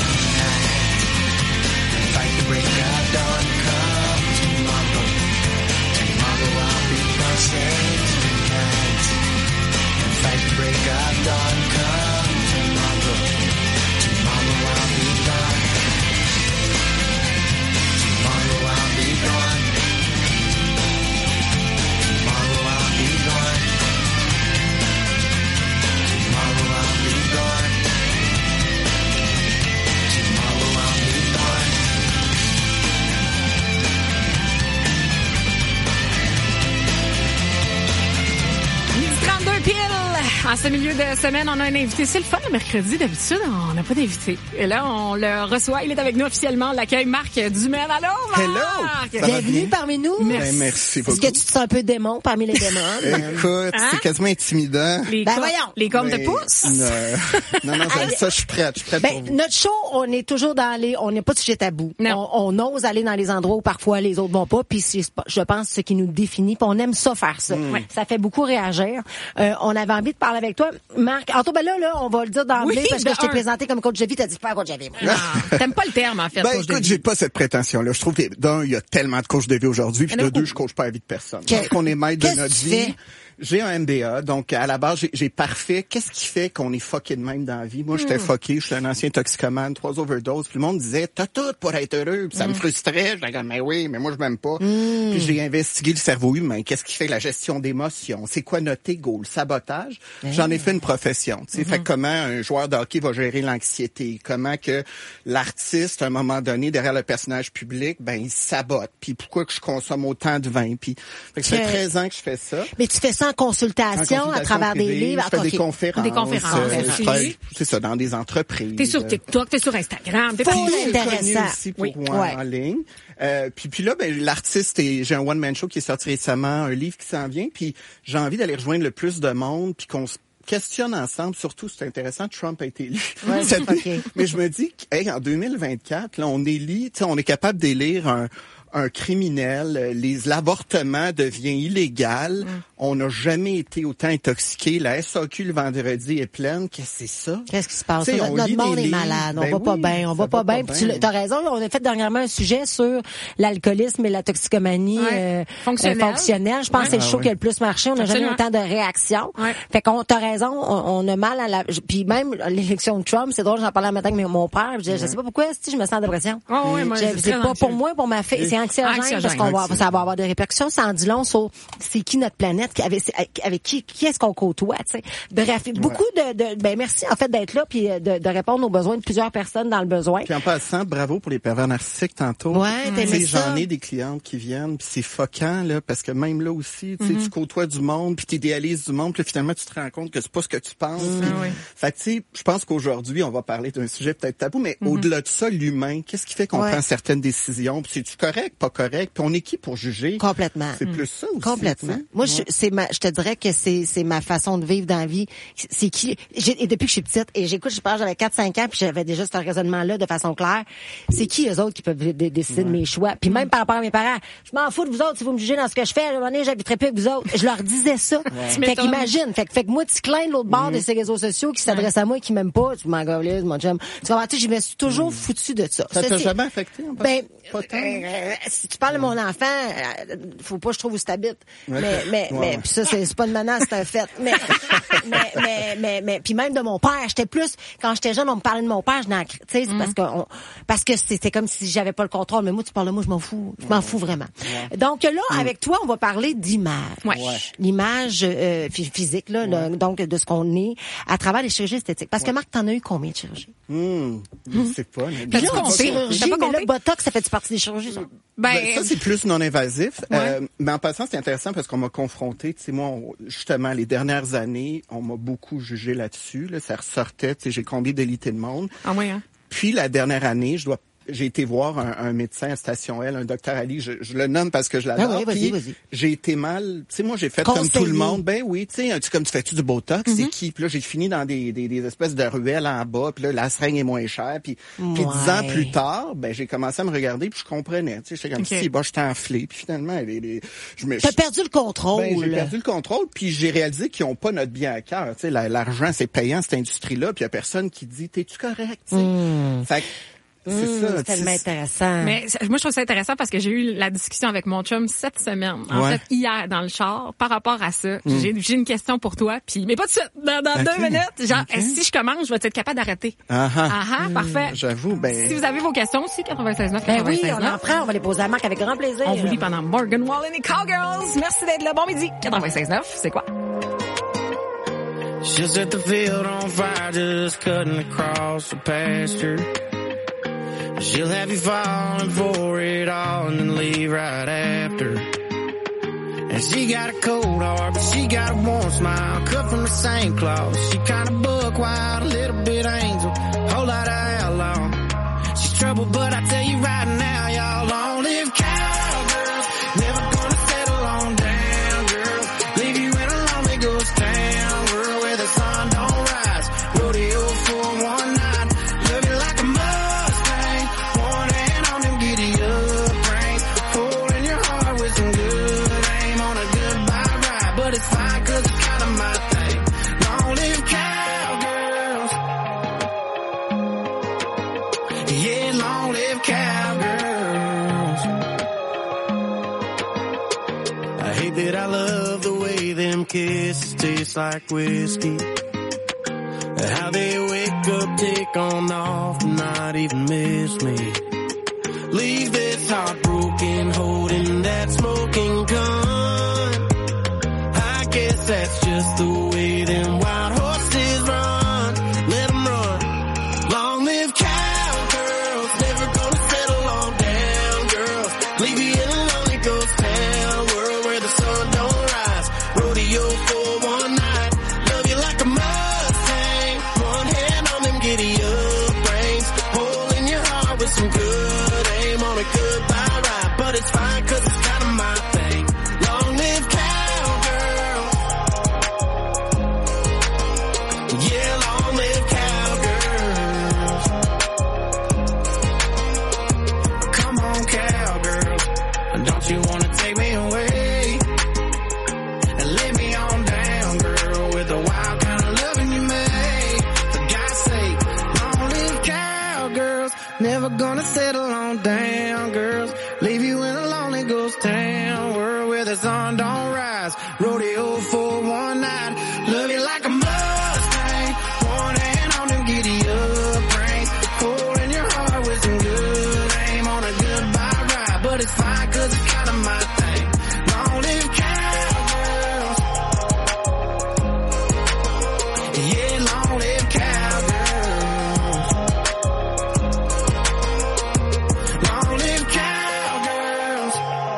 ce milieu de semaine, on a un invité. C'est le fun le mercredi. D'habitude, on n'a pas d'invité. Et là, on le reçoit. Il est avec nous officiellement. On l'accueille Marc Dumaine. Allô, Marc! Hello! Bienvenue parmi nous. Merci beaucoup. Est-ce que tu te sens un peu démon parmi les démons? Écoute, c'est quasiment intimidant. Les cornes de pouce? Non, j'aime ça. Je suis prête pour vous. Notre show, on est toujours on n'est pas de sujet tabou. On ose aller dans les endroits où parfois les autres vont pas. Puis je pense ce qui nous définit. Puis on aime ça faire ça. Ça fait beaucoup réagir. On avait envie de parler avec toi, Marc. Anto, là, on va le dire d'emblée parce que je t'ai présenté comme coach de vie. T'as dit pas coach de vie. T'aimes pas le terme, en fait. Écoute, j'ai pas cette prétention-là. Je trouve que d'un, il y a tellement de coachs de vie aujourd'hui, puis de deux, je coach pas la vie de personne. Donc, on est maître de notre vie. J'ai un MBA, donc à la base, j'ai parfait. Qu'est-ce qui fait qu'on est fucké de même dans la vie? Moi, j'étais fucké, j'étais un ancien toxicomane, 3 overdoses, puis le monde disait, t'as tout pour être heureux, puis ça me frustrait. J'étais comme, mais oui, mais moi, je m'aime pas. Puis j'ai investigué le cerveau humain. Qu'est-ce qui fait la gestion d'émotions? C'est quoi notre ego? Le sabotage? J'en ai fait une profession, tu sais. Fait comment un joueur de hockey va gérer l'anxiété? Comment que l'artiste, à un moment donné, derrière le personnage public, il sabote? Puis pourquoi que je consomme autant de vin? Puis, fait que ça fait 13 ans que je fais ça. Mais tu fais ça en consultation à travers privée, des livres. Je fais des conférences. C'est ça, dans des entreprises. T'es sur TikTok, t'es sur Instagram. T'es intéressant. Aussi pour en ligne. Puis là, l'artiste, j'ai un one-man show qui est sorti récemment, un livre qui s'en vient, puis j'ai envie d'aller rejoindre le plus de monde, puis qu'on se questionne ensemble. Surtout, c'est intéressant, Trump a été élu. Mais je me dis en 2024, là, on est capable d'élire un criminel, l'avortement devient illégal. On n'a jamais été autant intoxiqué. La SAQ le vendredi est pleine. Qu'est-ce que c'est ça? Qu'est-ce qui se passe? Notre monde est malade. On va pas bien. On va pas bien. T'as raison. On a fait dernièrement un sujet sur l'alcoolisme et la toxicomanie fonctionnelle. Je pense que c'est le show qui a le plus marché. On n'a jamais eu autant de réactions. Fait qu'on t'as raison. On a mal à puis même l'élection de Trump, c'est drôle. J'en parlais un matin avec mon père. Je sais pas pourquoi. Je me sens en dépression. C'est pas pour moi, pour ma fille. C'est anxiogène parce ça va avoir des répercussions. Ça en dit long sur c'est qui notre planète, avec qui est-ce qu'on côtoie, tu sais. Bref, beaucoup merci en fait d'être là puis de répondre aux besoins de plusieurs personnes dans le besoin. Puis en passant, bravo pour les pervers narcissiques tantôt. J'en ai des clientes qui viennent puis c'est fuckant là parce que même là aussi, tu sais, tu côtoies du monde puis t'idéalises du monde puis finalement tu te rends compte que c'est pas ce que tu penses. Fait que tu sais, je pense qu'aujourd'hui on va parler d'un sujet peut-être tabou, mais au-delà de ça, l'humain, qu'est-ce qui fait qu'on prend certaines décisions? Puis c'est-tu correct, pas correct? Puis on est qui pour juger? Complètement. C'est plus ça aussi. Complètement. Moi, je te dirais que c'est ma façon de vivre dans la vie. C'est qui, et depuis que je suis petite, et je pense j'avais 4-5 ans, puis j'avais déjà ce raisonnement-là de façon claire. C'est qui eux autres qui peuvent décider de mes choix? Puis même par rapport à mes parents, je m'en fous de vous autres si vous me jugez dans ce que je fais. À un moment donné, j'habiterai plus avec vous autres. Je leur disais ça. Fait qu'imagine. Fait que moi, tu clines l'autre bord de ces réseaux sociaux qui s'adressent à moi et qui m'aiment pas. Tu m'engueules, mon chum. Tu comprends? Je me suis toujours foutu de ça. Ça t'a jamais affecté? Si tu parles de mon enfant, faut pas que je trouve où tu habites. Mais puis ça, c'est pas une menace, c'est un fait. Mais puis même de mon père, j'étais plus, quand j'étais jeune, on me parlait de mon père, tu sais, parce que c'était comme si j'avais pas le contrôle. Mais moi, tu parles de moi, je m'en fous. Je m'en fous vraiment. Donc là, avec toi, on va parler d'image. L'image physique, là, donc de ce qu'on est à travers les chirurgies esthétiques. Parce que Marc, t'en as eu combien de chirurgies? Je sais pas. Puis là, chirurgie, mais là, Botox, ça fait partie des chirurgies, ça? Ça, c'est plus non-invasif. Mais en passant, c'est intéressant parce qu'on m'a confronté. Tu sais, moi, justement, les dernières années, on m'a beaucoup jugé là-dessus. Là, ça ressortait. Tu sais, j'ai combien d'élités de monde. Puis la dernière année, j'ai été voir un médecin à Station L, un docteur Ali, je le nomme parce que je l'adore. Vas-y. J'ai été mal, tu sais, moi j'ai fait comme tout le monde. Ben oui, tu sais, comme tu fais-tu du Botox, c'est qui? Puis là, j'ai fini dans des espèces de ruelles en bas, puis là, la seringue est moins chère. Puis 10 ans plus tard, j'ai commencé à me regarder, puis je comprenais. Tu sais, j'étais comme si, j'étais enflé. Puis finalement, t'as perdu le contrôle. J'ai perdu le contrôle, puis j'ai réalisé qu'ils ont pas notre bien à cœur. Tu sais, l'argent, c'est payant, cette industrie-là, puis il y a personne qui dit, t'es-tu correct? Tu sais? Fait que, c'est ça. C'est tellement intéressant. Mais moi, je trouve ça intéressant parce que j'ai eu la discussion avec mon chum cette semaine. En fait, hier, dans le char, par rapport à ça. J'ai une question pour toi. Mais pas de suite. Dans 2 minutes. Genre, si je commence, je vais être capable d'arrêter. Parfait. J'avoue, si vous avez vos questions aussi, 96.9. Oui, on en prend. On va les poser à Marc avec grand plaisir. On vous lit pendant Morgan Wallen et Cowgirls. Merci d'être là. Bon midi. 96.9, c'est quoi? She'll set the field on fire, just cutting across the pasture. She'll have you falling for it all and then leave right after. And she got a cold heart, but she got a warm smile, cut from the same cloth. She kinda buck wild, a little bit angel, whole lot of outlaw. She's trouble, but I tell you right now, y'all, long live cowgirls. Never gonna settle on down, girl. Leave you in a lonely ghost town, world where the sun don't rise. Rodeo for one night, love you like a Mustang. One hand on them giddy up reins, holding your heart with some good aim on a goodbye ride. But it's fine 'cause it's kinda my thing. Long live cowgirls. Yeah, long live cowgirls. I hate that I love the way them kisses taste like whiskey. How they wake up, take on off, and not even miss me. Leave this heart broken, holding that smoking gun. I guess that's just the way them wild horses run. Let them run. Long live cowgirls, never gonna settle on down, girls. Leave you in a lonely ghost town, world where the sun don't rise. Rodeo for one night, love you like a Mustang. One hand on them giddy up reins, holding your heart with some good aim on a goodbye ride. But it's fine 'cause it's kinda my thing. Long live cowgirls. Yeah, long live cowgirls. Come on, cowgirls. Don't you wanna take me away and lay me on down, girl, with the wild kind of loving you make? For God's sake, long live cowgirls. Never gonna settle on down, girls. Leave you in a lonely ghost town, world where the sun don't rise. Rodeo for one night, love you like a Mustang. One hand on them giddy up reins, holding your heart with some good aim on a goodbye ride. But it's fine 'cause it's kinda my thing. Long live cowgirls. Yeah, long live cowgirls. Long live cowgirls.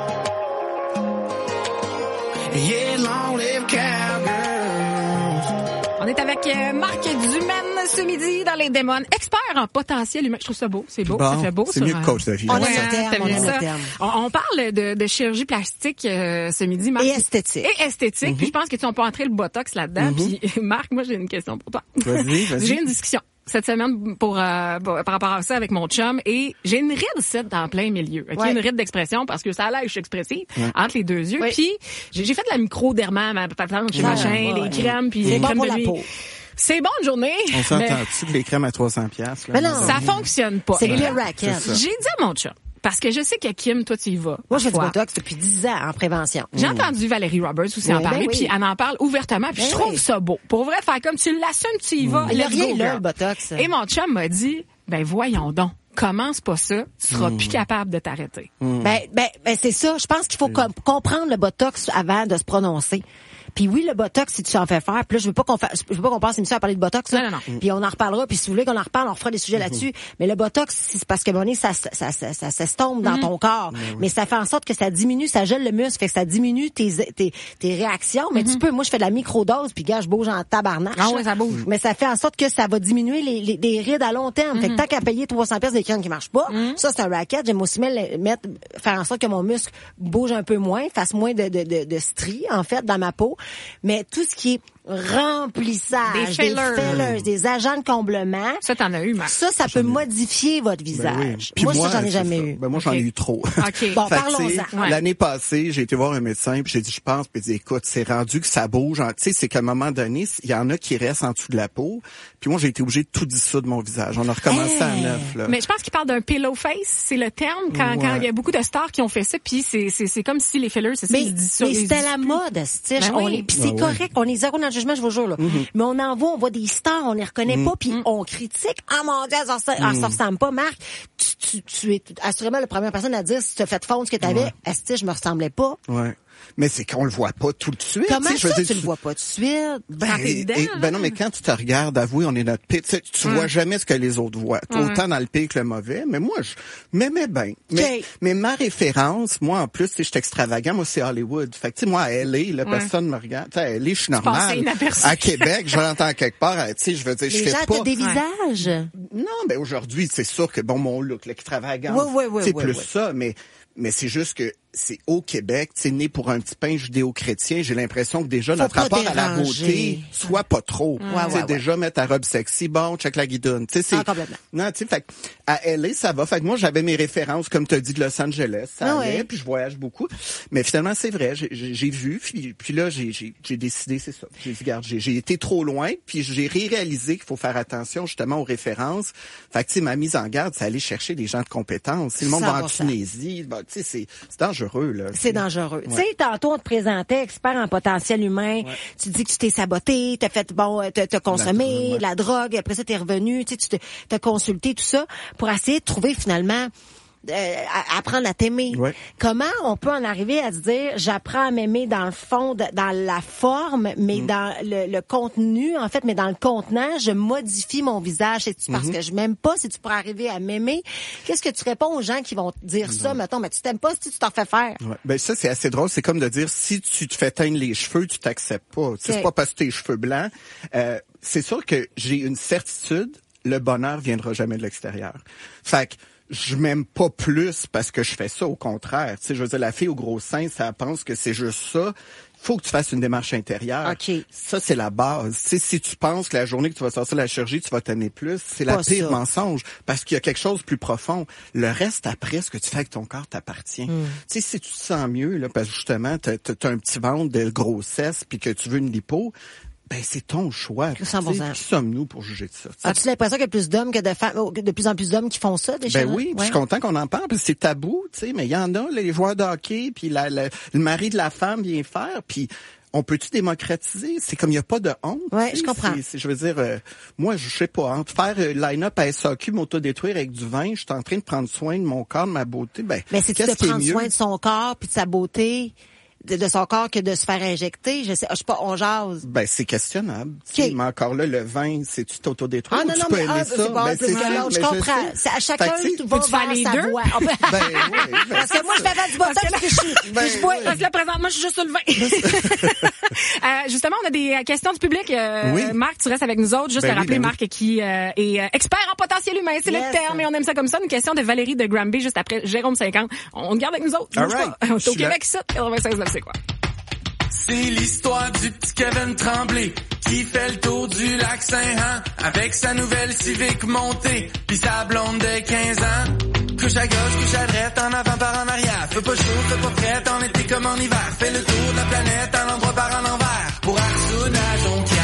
Yeah, long live cowgirls. On est avec Marc Dumaine ce midi dans les Démons, expert en potentiel humain. Je trouve ça beau, c'est beau, Bon, ça fait beau. c'est mieux que coach de vie. On Ouais. aime le terme, t'aimes on bien aime ça. le terme. On parle de chirurgie plastique ce midi, Marc. Et esthétique. Et esthétique. Puis je pense que tu peux entrer le botox là-dedans. Puis Marc, moi j'ai une question pour toi. Vas-y. J'ai une discussion cette semaine par rapport à ça avec mon chum et j'ai une ride ici dans plein milieu. Okay? Ouais. Une ride d'expression parce que ça a l'air que je suis expressive entre les deux yeux. Oui. Puis j'ai fait de la microderma, ma patente chez machin, les crèmes puis C'est les bon crèmes pour de la nuit. peau. C'est bon une journée. On s'entend-tu que les crèmes à 300$? Mais non. Ça fonctionne pas. C'est Et là, le racket. c'est ça. j'ai dit à mon chum, parce que je sais que Kim, toi, tu y vas. Moi, je fais du parfois. botox depuis 10 ans en prévention. J'ai entendu Valérie Roberts aussi en Oui, parler, ben oui. puis elle en parle ouvertement, puis je Ben trouve oui. ça beau. Pour vrai, faire comme tu l'assumes, tu y vas. Il y a let's rien go, là, girl. le botox. Et mon chum m'a dit, ben voyons donc, commence pas ça, tu seras plus capable de t'arrêter. Ben, c'est ça. Je pense qu'il faut comprendre le botox avant de se prononcer. Puis oui, le botox, si tu en fais faire, puis là, je veux pas qu'on passe l'émission à parler de botox, là. Non. Puis on en reparlera, puis si vous voulez qu'on en reparle, on refera des sujets là-dessus. Mais le botox, c'est parce que, à un moment donné, ça s'estompe dans ton corps. Mais ça fait en sorte que ça diminue, ça gèle le muscle, fait que ça diminue tes réactions. Mais tu peux, moi, je fais de la microdose, puis gars, je bouge en tabarnak. Ah ouais, ça bouge. Mais ça fait en sorte que ça va diminuer les rides à long terme. Fait que tant qu'à payer 300$ des crèmes qui marchent pas, ça, c'est un racket. J'aime aussi faire en sorte que mon muscle bouge un peu moins, fasse moins de stries, en fait, dans ma peau. Mais tout ce qui est remplissage, Des fillers, des agents de comblement. Ça, t'en as eu, Marc. Ça peut modifier votre Ben visage. oui. Puis Moi, ça, j'en ai c'est jamais ça. eu. Ben moi, j'en ai eu trop. OK. Bon, Fait que, parlons-en. tu sais, Ouais. L'année passée, j'ai été voir un médecin, puis j'ai dit, je pense, puis il dit, écoute, c'est rendu que ça bouge. Tu sais, c'est qu'à un moment donné, il y en a qui restent en dessous de la peau. Puis moi, j'ai été obligé de tout dissoudre mon visage. On a recommencé à neuf, là. Mais je pense qu'il parle d'un pillow face, c'est le terme quand il y a beaucoup de stars qui ont fait ça, puis c'est comme si les fillers, c'est ça, Mais ils se disent ça. c'était la mode, Stitch. Ben oui. Puis c'est correct, on est zéro dans le jugement, je vous jure. Là. Mais on en voit, on voit des stars, on les reconnaît pas, puis on critique. Ah mon Dieu, ça se ressemble pas, Marc. Tu es assurément la première personne à dire si tu as fait fondre ce que t'avais. Stitch, je me ressemblais pas. Ouais. Mais c'est qu'on le voit pas tout de suite. Comment ça, tu le vois pas tout de suite? Ben non, mais quand tu te regardes, avoue, on est notre pire. Tu vois jamais ce que les autres voient. Autant dans le pire que le mauvais. Mais moi, je m'aimais bien. Mais ma référence, moi, en plus, je suis extravagant. Moi, c'est Hollywood. Fait que, tu sais, moi, à LA, personne me regarde. Tu sais, à LA, je suis normal. À Québec, je l'entends quelque part. Tu sais, je veux dire, je fais pas. Les gens ont des visages. Non, mais aujourd'hui, c'est sûr que, bon, mon look, l'extravagance, c'est plus ça. Mais c'est juste que c'est au Québec, tu sais, né pour un petit pain judéo-chrétien, j'ai l'impression que déjà notre rapport à la beauté soit pas trop. C'est déjà mettre ta robe sexy, bon, check la guidoune. Tu sais, non, tu sais, fait à LA, ça va. Fait que moi, j'avais mes références, comme tu as dit, de Los Angeles. Ça allait, puis je voyage beaucoup. Mais finalement, c'est vrai, j'ai vu, puis là, j'ai décidé, c'est ça. J'ai dit, regarde, j'ai été trop loin, puis j'ai réalisé qu'il faut faire attention, justement, aux références. Fait que, tu sais, ma mise en garde, c'est aller chercher des gens de compétences. Si le monde va en Tunisie, tu sais, c'est dangereux. C'est dangereux. Tu sais, tantôt, on te présentait expert en potentiel humain. Tu dis que tu t'es saboté, t'as fait, t'as consommé la drogue, après ça, t'es revenu, tu sais, t'as consulté tout ça pour essayer de trouver finalement apprendre à t'aimer. Comment on peut en arriver à se dire j'apprends à m'aimer dans le fond, dans la forme, mais dans le contenu, en fait, mais dans le contenant, je modifie mon visage. C'est-tu parce que je m'aime pas? Si tu pourrais arriver à m'aimer, qu'est-ce que tu réponds aux gens qui vont te dire ça, mettons, mais tu t'aimes pas si tu t'en fais faire? Ben ça, c'est assez drôle. C'est comme de dire si tu te fais teindre les cheveux, tu t'acceptes pas. C'est pas parce que tes cheveux blancs. C'est sûr que j'ai une certitude, le bonheur viendra jamais de l'extérieur. Fait que je m'aime pas plus parce que je fais ça, au contraire. Tu sais, je veux dire, la fille au gros sein, ça pense que c'est juste ça. Faut que tu fasses une démarche intérieure. Ça, c'est la base. Tu sais, si tu penses que la journée que tu vas sortir de la chirurgie, tu vas t'aimer plus, c'est la pire mensonge. Parce qu'il y a quelque chose de plus profond. Le reste après, ce que tu fais avec ton corps t'appartient. Tu sais, si tu te sens mieux, là, parce que justement, t'as un petit ventre de grossesse puis que tu veux une lipo, ben c'est ton choix. Qui sommes-nous pour juger de ça? As-tu l'impression qu'il y a plus d'hommes que de femmes, de plus en plus d'hommes qui font ça déjà? Ben oui, je suis content qu'on en parle parce que c'est tabou, tu sais, mais il y en a, les joueurs de hockey, puis le mari de la femme vient faire, puis on peut-tu démocratiser? C'est comme il n'y a pas de honte. Ouais, je comprends. Je veux dire, moi, je sais pas, entre faire line-up à SAQ, m'auto-détruire avec du vin, je suis en train de prendre soin de mon corps, de ma beauté, mais c'est de prendre soin de son corps puis de sa beauté, de son corps, que de se faire injecter. Je sais pas, on jase. Ben, c'est questionnable. Mais encore là, le vin, c'est-tu t'auto-détruire ou tu peux aimer ça? Je comprends. C'est à chacun, tu vas faire les deux. Parce que moi, je fais du botox puis je bois. Parce que là, présentement, je suis juste sur le vin. Justement, on a des questions du public. Marc, tu restes avec nous autres. Juste à rappeler, Marc, qui est expert en potentiel humain. C'est le terme, et on aime ça comme ça. Une question de Valérie de Granby, juste après Jérôme 50. On te garde avec nous autres. On est au Québec, ça. 96, c'est quoi? C'est l'histoire du petit Kevin Tremblay qui fait le tour du lac Saint-Jean avec sa nouvelle Civic montée pis sa blonde de 15 ans. Couche à gauche, couche à droite, en avant par en arrière. Fais pas chaud, fais pas prête, en été comme en hiver. Fais le tour de la planète, en endroit par en envers. Pour Arsouna, Jonquière.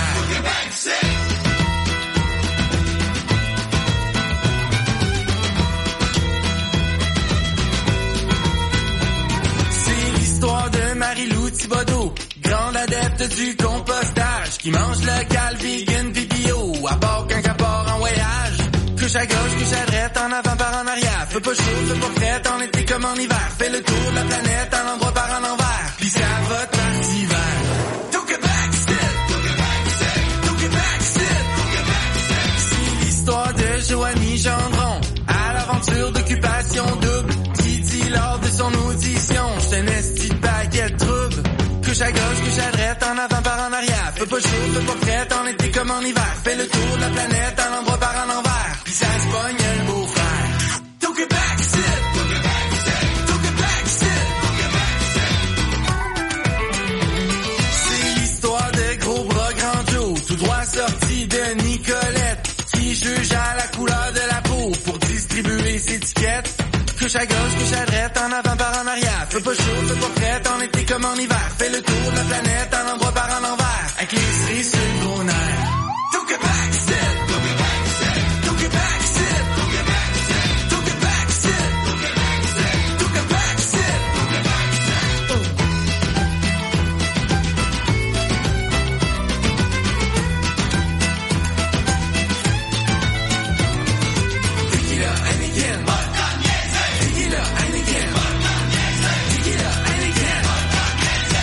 De Marie-Lou Thibodeau, grande adepte du compostage, qui mange local, vegan, pis bio, à part qu'un part en voyage. Couche à gauche, couche à droite, en avant par en arrière. Fais pas chaud, fais pas prête, en été comme en hiver. Fais le tour de la planète, en endroit par en envers. Pis ça va partir hiver. C'est l'histoire de Joanie Gendron, à l'aventure d'occupation double. Titi lors de son audition, j'étais un esti de paquet de trouble. Couche à gauche, couche à droite, en avant par en arrière. Fais pas chaud, fais pas prête, en été comme en hiver. Fais le tour de la planète, en endroit par en envers. Pis ça se pogne le beau-frère. Took it back, sit. Took it back, sit. Took it back, sit. Took it back, sit. C'est l'histoire de gros bras grand Joe, tout droit sorti de Nicolette, qui juge à la couleur de la peau pour distribuer ses étiquettes. Couche à gauche, couche à droite, en avant par en arrière. Fais pas chaud, fais pas prête, en été comme en hiver. Fais le tour de la planète, en endroit par en envers. Avec les cerises sur le gros nerf. Took it back, sit. Took it back, sit. Took it back, sit. Took it back, sit. Took it back, sit. Took it back, sit. Took it back, sit. Took it back, Tequila, Heineken, Tequila, Heineken, Tequila, Heineken,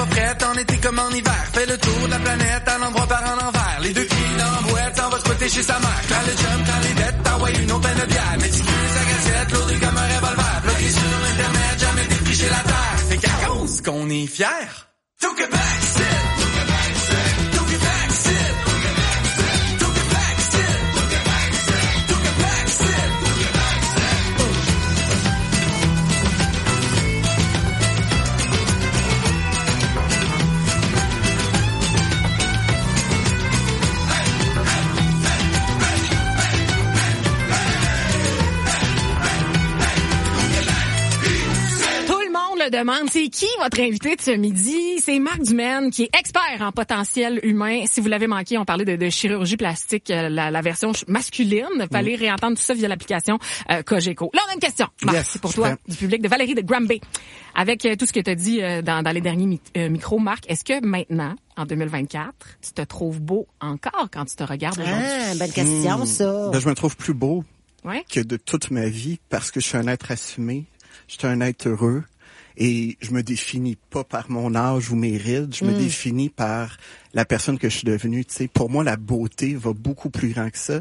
va frette en été comme en hiver. Fait le tour de la planète, à l'endroit par en envers. Les deux filles dans la boîte, s'en va squatter chez sa mère. Quand le chum, quand les dettes, t'envoies une autre peine de bière. Méticuleux sa cassette, lourdé comme un revolver. Bloqué sur l'internet, jamais défriché la terre. C'est qu'à cause qu'on est fiers. Tout Québec, c'est demande, c'est qui votre invité de ce midi? C'est Marc Dumaine, qui est expert en potentiel humain. Si vous l'avez manqué, on parlait de chirurgie plastique, la version masculine. Fallait réentendre tout ça via l'application Cogeco. Là, on a une question, Marc, c'est pour toi, du public, de Valérie de Granby. Avec tout ce que tu as dit dans les derniers micros, Marc, est-ce que maintenant, en 2024, tu te trouves beau encore quand tu te regardes aujourd'hui? Ah, bonne question, ça. Ben, je me trouve plus beau que de toute ma vie parce que je suis un être assumé, je suis un être heureux. Et je me définis pas par mon âge ou mes rides, je me définis par la personne que je suis devenue. Tu sais, pour moi, la beauté va beaucoup plus grand que ça.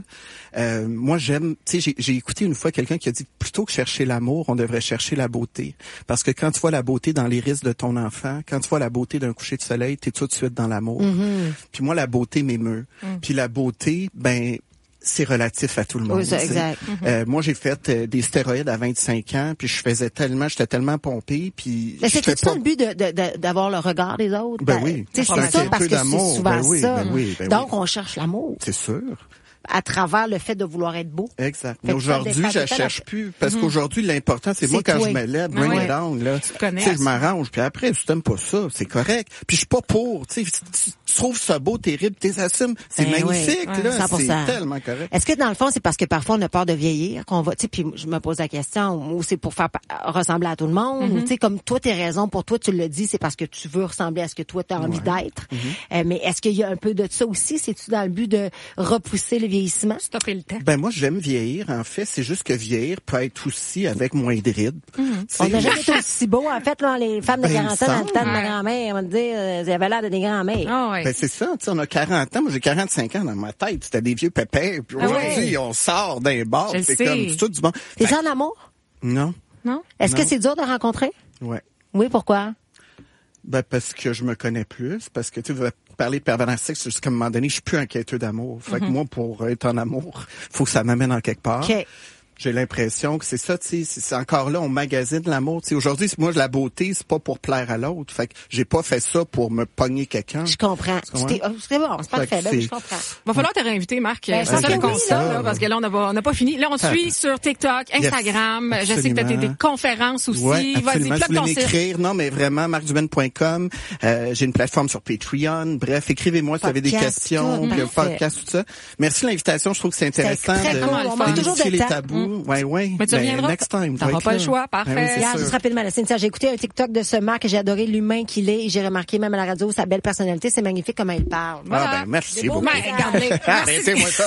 Moi, j'aime. Tu sais, j'ai écouté une fois quelqu'un qui a dit que plutôt que chercher l'amour, on devrait chercher la beauté. Parce que quand tu vois la beauté dans l'iris de ton enfant, quand tu vois la beauté d'un coucher de soleil, t'es tout de suite dans l'amour. Puis moi, la beauté m'émeut. Puis la beauté, ben, c'est relatif à tout le monde. Oui, c'est exact. Moi, j'ai fait des stéroïdes à 25 ans, puis j'étais tellement pompé, puis mais c'était ça le but d'avoir le regard des autres? Ben oui. C'est ça, parce que c'est souvent ça. Ben donc, on cherche l'amour. C'est sûr. À travers le fait de vouloir être beau. Exact. Mais aujourd'hui, je la cherche plus. Parce qu'aujourd'hui, l'important, c'est moi, quand je me lève, bring it on, là. Tu sais, je m'arrange. Puis après, si t'aimes pas ça, c'est correct. Puis je suis pas pour. Tu sais, tu trouves ça beau, terrible, t'es assumes. C'est magnifique, là. 100%. C'est tellement correct. Est-ce que dans le fond, c'est parce que parfois on a peur de vieillir qu'on va, tu sais, puis je me pose la question, ou c'est pour faire ressembler à tout le monde, ou tu sais, comme toi, tes raisons pour toi, tu le dis, c'est parce que tu veux ressembler à ce que toi, t'as envie d'être. Mais est-ce qu'il y a un peu de ça aussi? C'est-tu dans le but de repousser le vieillissement? Stopper le temps. Ben, moi, j'aime vieillir. En fait, c'est juste que vieillir peut être aussi avec moins de rides. On n'a jamais été aussi beau. En fait, là, les femmes de 40 ans, dans le temps de ma grand-mère, on va dire, elles avaient l'air de des grands-mères. Ben, c'est ça. Tu sais, on a 40 ans. Moi, j'ai 45 ans dans ma tête. C'était des vieux pépins. Puis aujourd'hui, on sort d'un bar. C'est comme tout du bon. T'es en amour? Non. Non? Est-ce que c'est dur de rencontrer? Ouais. Oui, pourquoi? Ben, parce que je me connais plus. Parce que, tu sais, parler de pervers narcissique, jusqu'à un moment donné, je suis plus un quêteux d'amour. Fait que moi, pour être en amour, faut que ça m'amène en quelque part. J'ai l'impression que c'est ça, tu sais, c'est encore là, on magasine l'amour. Tu sais, aujourd'hui, moi, la beauté, c'est pas pour plaire à l'autre. Fait que j'ai pas fait ça pour me pogner quelqu'un. Je comprends. C'est bon, c'est parfait. Je comprends. Va falloir te réinviter, Marc. C'est ça le constat, là, parce que là, on n'a pas fini. Là, on te suit sur TikTok, Instagram. Je sais que t'as des conférences aussi. Ouais, absolument. Si vous voulez m'écrire, non, mais vraiment, marcdumaine.com. J'ai une plateforme sur Patreon. Bref, écrivez-moi si vous avez des questions, podcast, tout ça. Merci de l'invitation. Je trouve que c'est intéressant de démystifier les tabous. Oui. Mais tu reviendras. Next time. T'auras pas le choix. Parfait. Juste rapidement, Cynthia, j'ai écouté un TikTok de ce Marc et j'ai adoré l'humain qu'il est. Et j'ai remarqué même à la radio sa belle personnalité. C'est magnifique comment il parle. Voilà. Ah ben, merci beaucoup. Arrêtez-moi ça.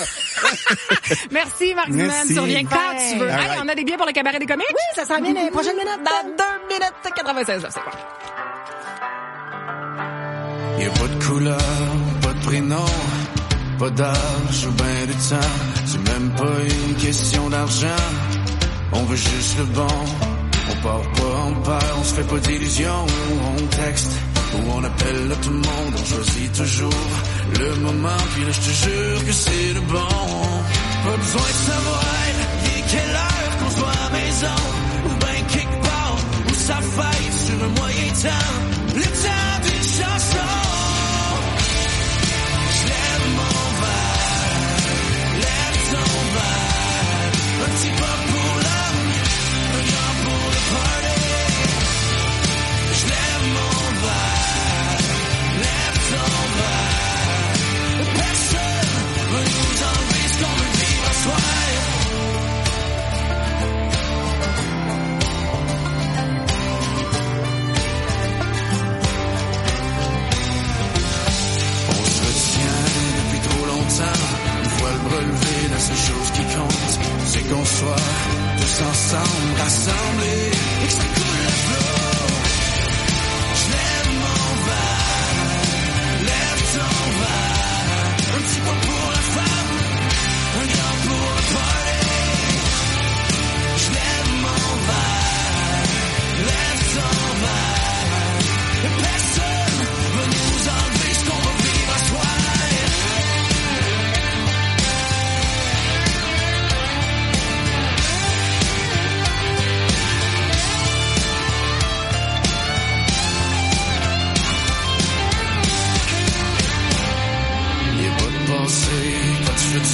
Merci, Marc Dumaine. Tu reviens quand tu veux. Hey, on a des billets pour le cabaret des comiques? Oui, ça s'en vient dans les prochaines minutes. Dans 2 minutes 96, là, c'est quoi? Y'a pas de couleur, pas de prénom, pas d'âge ou ben de temps. C'est même pas une question d'argent. On veut juste le bon. On part pas en peur, on se fait pas d'illusions. On texte ou on appelle là tout le monde. On choisit toujours le moment. Puis là je te jure que c'est le bon. Pas besoin de savoir il est quelle heure qu'on se voit à la maison. Ou ben quelque part où ça faille sur un moyen temps. Le temps d'une chanson.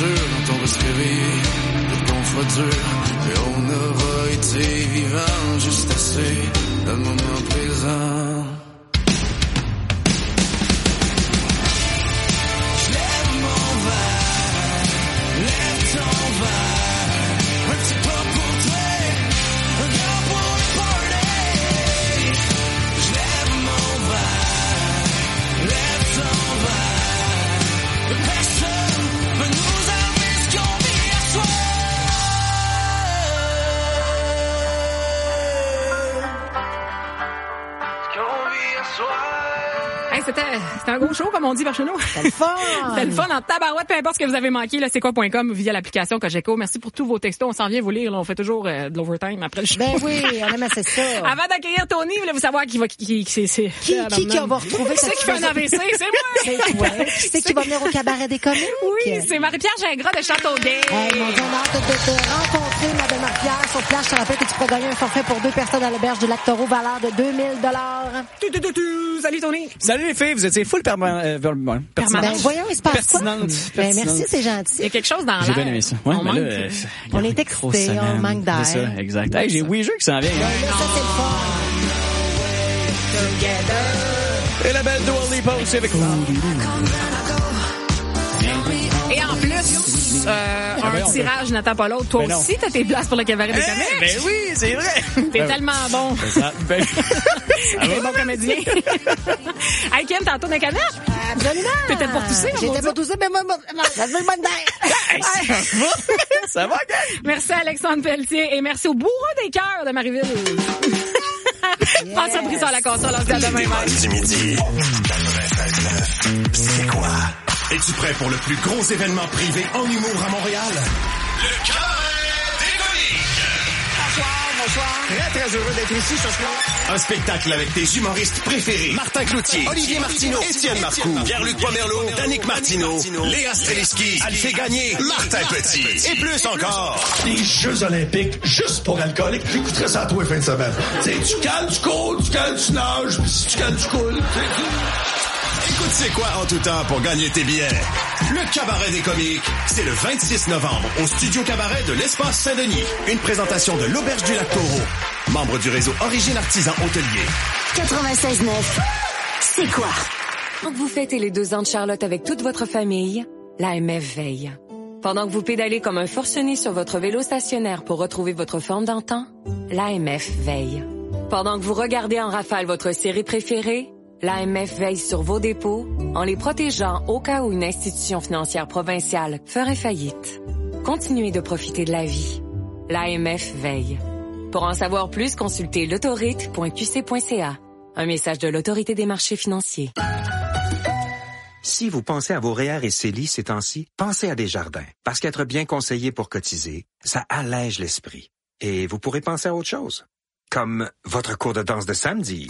sûr, quand on va se réveiller, peut-être qu'on fera dur, mais on aura été vivant juste assez dans le moment présent. Je lève mon verre, lève ton verre, un petit pas pour toi, un grand pour le party. Je lève mon verre, lève ton verre, personne veut nous enlever ce qu'on vit à soi. Hey, c'était un gros show, comme on dit par chez nous. C'était le fun. C'était le fun en tabarouette, peu importe ce que vous avez manqué, là, c'est quoi.com via l'application Cogeco. Merci pour tous vos textos. On s'en vient vous lire, là. On fait toujours de l'overtime après le show. Ben oui, on aime assez ça. Avant d'accueillir Tony, voulez-vous savoir qui va qui va retrouver cette qui fait un AVC, c'est moi. C'est toi. Qui c'est qui va venir au cabaret des comiques? Oui, c'est Marie-Pierre Gingras de Châteauguay. Hey, mon Dieu, on a hâte de te rencontrer, ma belle Marie-Pierre. Sur place, je te rappelle que tu pourras gagner un forfait pour 2 personnes à l'auberge du Lac Taureau, valeur de 2000 $. Salut Tony. Salut les filles, vous étiez full permanente. Ben voyons, il se passe quoi? Ben merci, c'est gentil. Il y a quelque chose dans l'air. J'ai bien aimé ça. Ouais, mais là, on est excités, on manque d'air. C'est ça, exact. Hey, j'ai Ouija qui s'en vient. Ça, c'est le fun. Et la belle Dua Lipa aussi avec Et en plus, un tirage n'attend pas l'autre. Toi aussi, t'as tes places pour le cabaret des comiques. Ben oui, c'est vrai. T'es tellement bon. Ben, t'es bon comédien. Hey, Kim, t'as tourné canette? Absolument. T'étais pas toussé, J'étais pas toussé, mais moi, ça fait le bon d'air. Ça va, gars? Merci à Alexandre Pelletier et merci au bourreau des cœurs de Marieville. Passe à brise à la console, on se dit à demain. Du midi. C'est quoi? Es-tu prêt pour le plus gros événement privé en humour à Montréal? Le Cabaret des comiques! Bonsoir. Très heureux d'être ici ce soir. Un spectacle avec tes humoristes préférés. Martin Cloutier, Olivier Martineau, Étienne Marcoux, Pierre-Luc Pomerleau, Danick Martineau, Léa Streliski, Alphée Gagné, Martin Petit et plus encore. Les Jeux olympiques juste pour alcooliques. J'écouterais ça à toi fin de semaine. Tu cales, tu cours, tu cales, tu nages, puis si tu cales, tu coules. Écoute, c'est quoi en tout temps pour gagner tes billets? Le Cabaret des comiques, c'est le 26 novembre au Studio Cabaret de l'Espace Saint-Denis. Une présentation de l'Auberge du Lac Taureau, membre du réseau Origine Artisan Hôtelier. 96.9, c'est quoi? Quand vous fêtez les 2 ans de Charlotte avec toute votre famille, l'AMF veille. Pendant que vous pédalez comme un forcené sur votre vélo stationnaire pour retrouver votre forme d'antan, l'AMF veille. Pendant que vous regardez en rafale votre série préférée, l'AMF veille sur vos dépôts en les protégeant au cas où une institution financière provinciale ferait faillite. Continuez de profiter de la vie. L'AMF veille. Pour en savoir plus, consultez l'autorite.qc.ca. Un message de l'Autorité des marchés financiers. Si vous pensez à vos REER et CELI ces temps-ci, pensez à Desjardins. Parce qu'être bien conseillé pour cotiser, ça allège l'esprit. Et vous pourrez penser à autre chose. Comme votre cours de danse de samedi.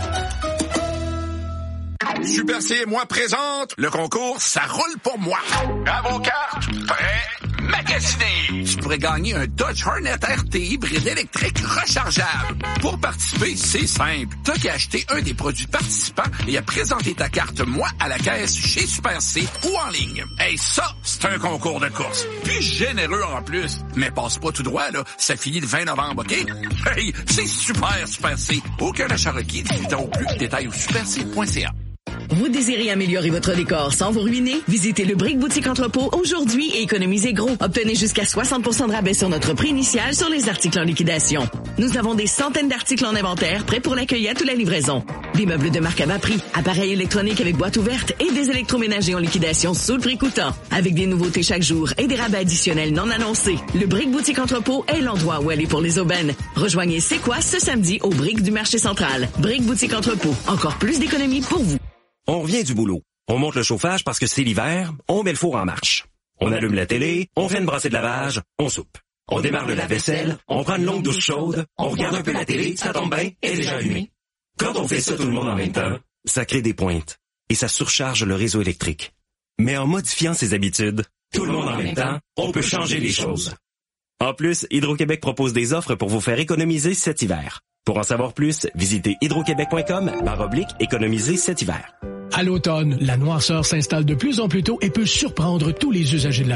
Super C et moi présente le concours Ça roule pour moi. À vos cartes, prêts, magasinés. Tu pourrais gagner un Dodge Hornet RT hybride électrique rechargeable. Pour participer, c'est simple. T'as qu'à acheter un des produits participants et à présenter ta carte Moi à la caisse chez Super C ou en ligne. Hey, ça, c'est un concours de course. Puis généreux en plus. Mais passe pas tout droit, là. Ça finit le 20 novembre, OK? Hey, c'est super C. Aucun achat requis. 18 ans ou plus. Détails au superc.ca. Vous désirez améliorer votre décor sans vous ruiner? Visitez le Brick Boutique Entrepôt aujourd'hui et économisez gros. Obtenez jusqu'à 60% de rabais sur notre prix initial sur les articles en liquidation. Nous avons des centaines d'articles en inventaire prêts pour l'accueil à toute la livraison. Des meubles de marque à bas prix, appareils électroniques avec boîte ouverte et des électroménagers en liquidation sous le prix coûtant. Avec des nouveautés chaque jour et des rabais additionnels non annoncés. Le Brick Boutique Entrepôt est l'endroit où aller pour les aubaines. Rejoignez C'est quoi ce samedi au Brick du marché central. Brick Boutique Entrepôt. Encore plus d'économies pour vous. On revient du boulot. On monte le chauffage parce que c'est l'hiver, on met le four en marche. On allume la télé, on fait une brassée de lavage, on soupe. On démarre le lave-vaisselle, on prend une longue douche chaude, on regarde un peu la télé, ça tombe bien, elle est déjà allumée. Quand on fait ça tout le monde en même temps, ça crée des pointes et ça surcharge le réseau électrique. Mais en modifiant ses habitudes, tout le monde en même temps, on peut changer les choses. En plus, Hydro-Québec propose des offres pour vous faire économiser cet hiver. Pour en savoir plus, visitez hydroquebec.com/économiser cet hiver. À l'automne, la noirceur s'installe de plus en plus tôt et peut surprendre tous les usagers de la route.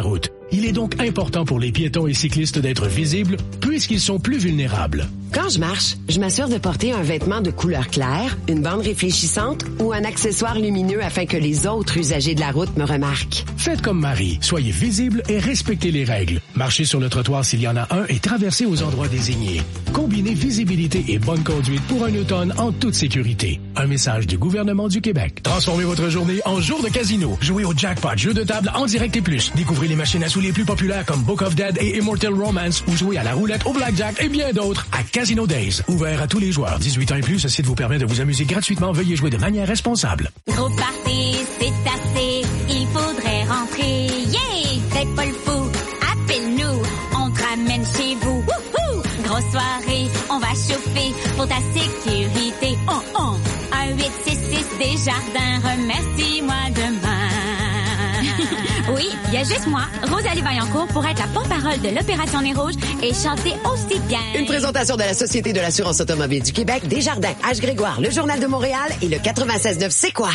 Il est donc important pour les piétons et cyclistes d'être visibles puisqu'ils sont plus vulnérables. Quand je marche, je m'assure de porter un vêtement de couleur claire, une bande réfléchissante ou un accessoire lumineux afin que les autres usagers de la route me remarquent. Faites comme Marie, soyez visible et respectez les règles. Marchez sur le trottoir s'il y en a un et traversez aux endroits désignés. Combinez visibilité et bonne conduite pour un automne en toute sécurité. Un message du gouvernement du Québec. Transformez votre journée en jour de casino. Jouez au jackpot, jeu de table en direct et plus. Découvrez les machines à sous les plus populaires comme Book of Dead et Immortal Romance ou jouez à la roulette, au blackjack et bien d'autres à Casino Days. Ouvert à tous les joueurs. 18 ans et plus, ce site vous permet de vous amuser gratuitement. Veuillez jouer de manière responsable. Gros party, c'est assez, il faudrait rentrer. Yeah! C'est pas le fou, appelle-nous, on te ramène chez vous. Wouhou! Grosse soirée, on va chauffer pour ta sécurité. 1-866 Desjardins, remercie-moi demain. Oui, il y a juste moi, Rosalie Vaillancourt, pour être la porte-parole de l'Opération Nez Rouge et chanter aussi bien. Une présentation de la Société de l'assurance automobile du Québec, Desjardins, H-Grégoire, le Journal de Montréal et le 96.9 C'est quoi?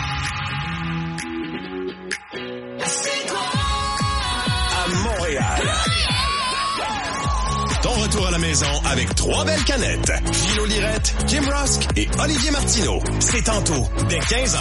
À Montréal. Ton retour à la maison avec 3 belles canettes. Gino Lirette, Kim Rusk et Olivier Martineau. C'est tantôt, dès 15h.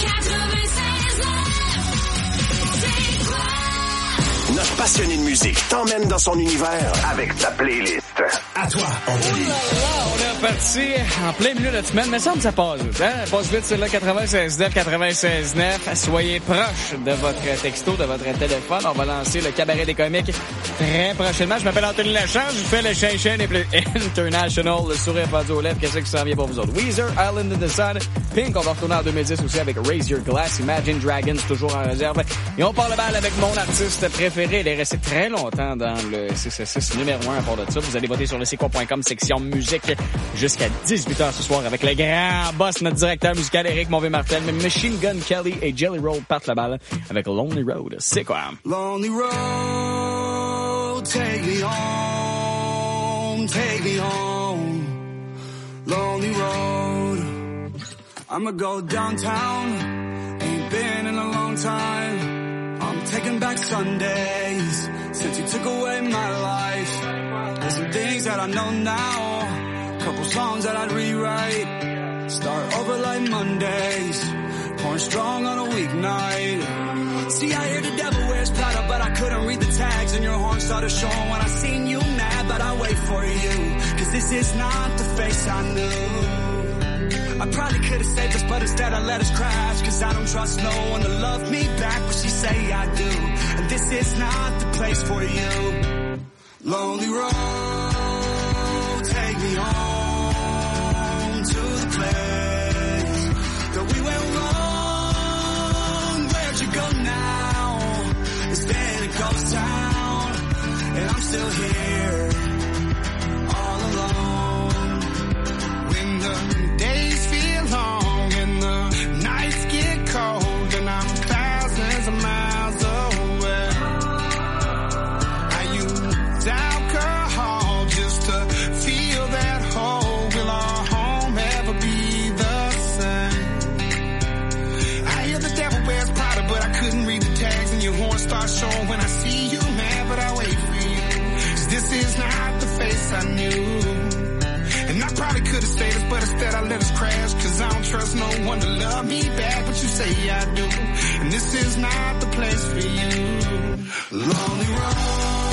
Notre passionné de musique t'emmène dans son univers avec sa playlist. À toi, Anthony. On est reparti en plein milieu de la semaine, mais ça me passe vite. Hein? Passe vite sur le 96.9, 96.9. Soyez proche de votre texto, de votre téléphone. On va lancer le cabaret des comiques très prochainement. Je m'appelle Anthony Lachance, je fais le Shin et plus International, le sourire pendu aux lèvres. Qu'est-ce qui s'en vient pour vous autres? Weezer, Island in the Sun, Pink, on va retourner en 2010 aussi avec Raise Your Glass, Imagine Dragons, toujours en réserve. Et on parle balle avec mon artiste préféré. Il est resté très longtemps dans le 666 numéro 1 à part de ça. Vous allez voter sur le c'est-quoi.com, section musique, jusqu'à 18h ce soir avec le grand boss, notre directeur musical Éric Monvé-Martel, mais Machine Gun Kelly et Jelly Roll partent la balle avec Lonely Road. C'est quoi? Lonely road, take me home, take me home. Lonely road, I'ma go downtown, ain't been in a long time. I'm taking back Sundays since you took away my life. There's some things that I know now, couple songs that I'd rewrite. Start over like Mondays, pouring strong on a weeknight. See, I hear the devil wears Prada, but I couldn't read the tags, and your horn started showing when I seen you mad, but I wait for you, cause this is not the face I knew. I probably could've saved us, but instead I let us crash, cause I don't trust no one to love me back, but she say I do, and this is not the place for you. Lonely road, take me home to the place that we went wrong. Where'd you go now? It's been a ghost town, and I'm still here, all alone. When the days feel long and the nights get cold and I'm thousands of miles away, I use alcohol just to feel that hole. Will our home ever be the same? I hear the devil wears Prada, but I couldn't read the tags, and your horn starts showing when I see you mad, but I wait for you, cause this is not the face I knew. And I probably could have stayed us, but instead I let us crash, cause I don't trust no one to love me back, but you say I do, and this is not the place for you. Lonely road,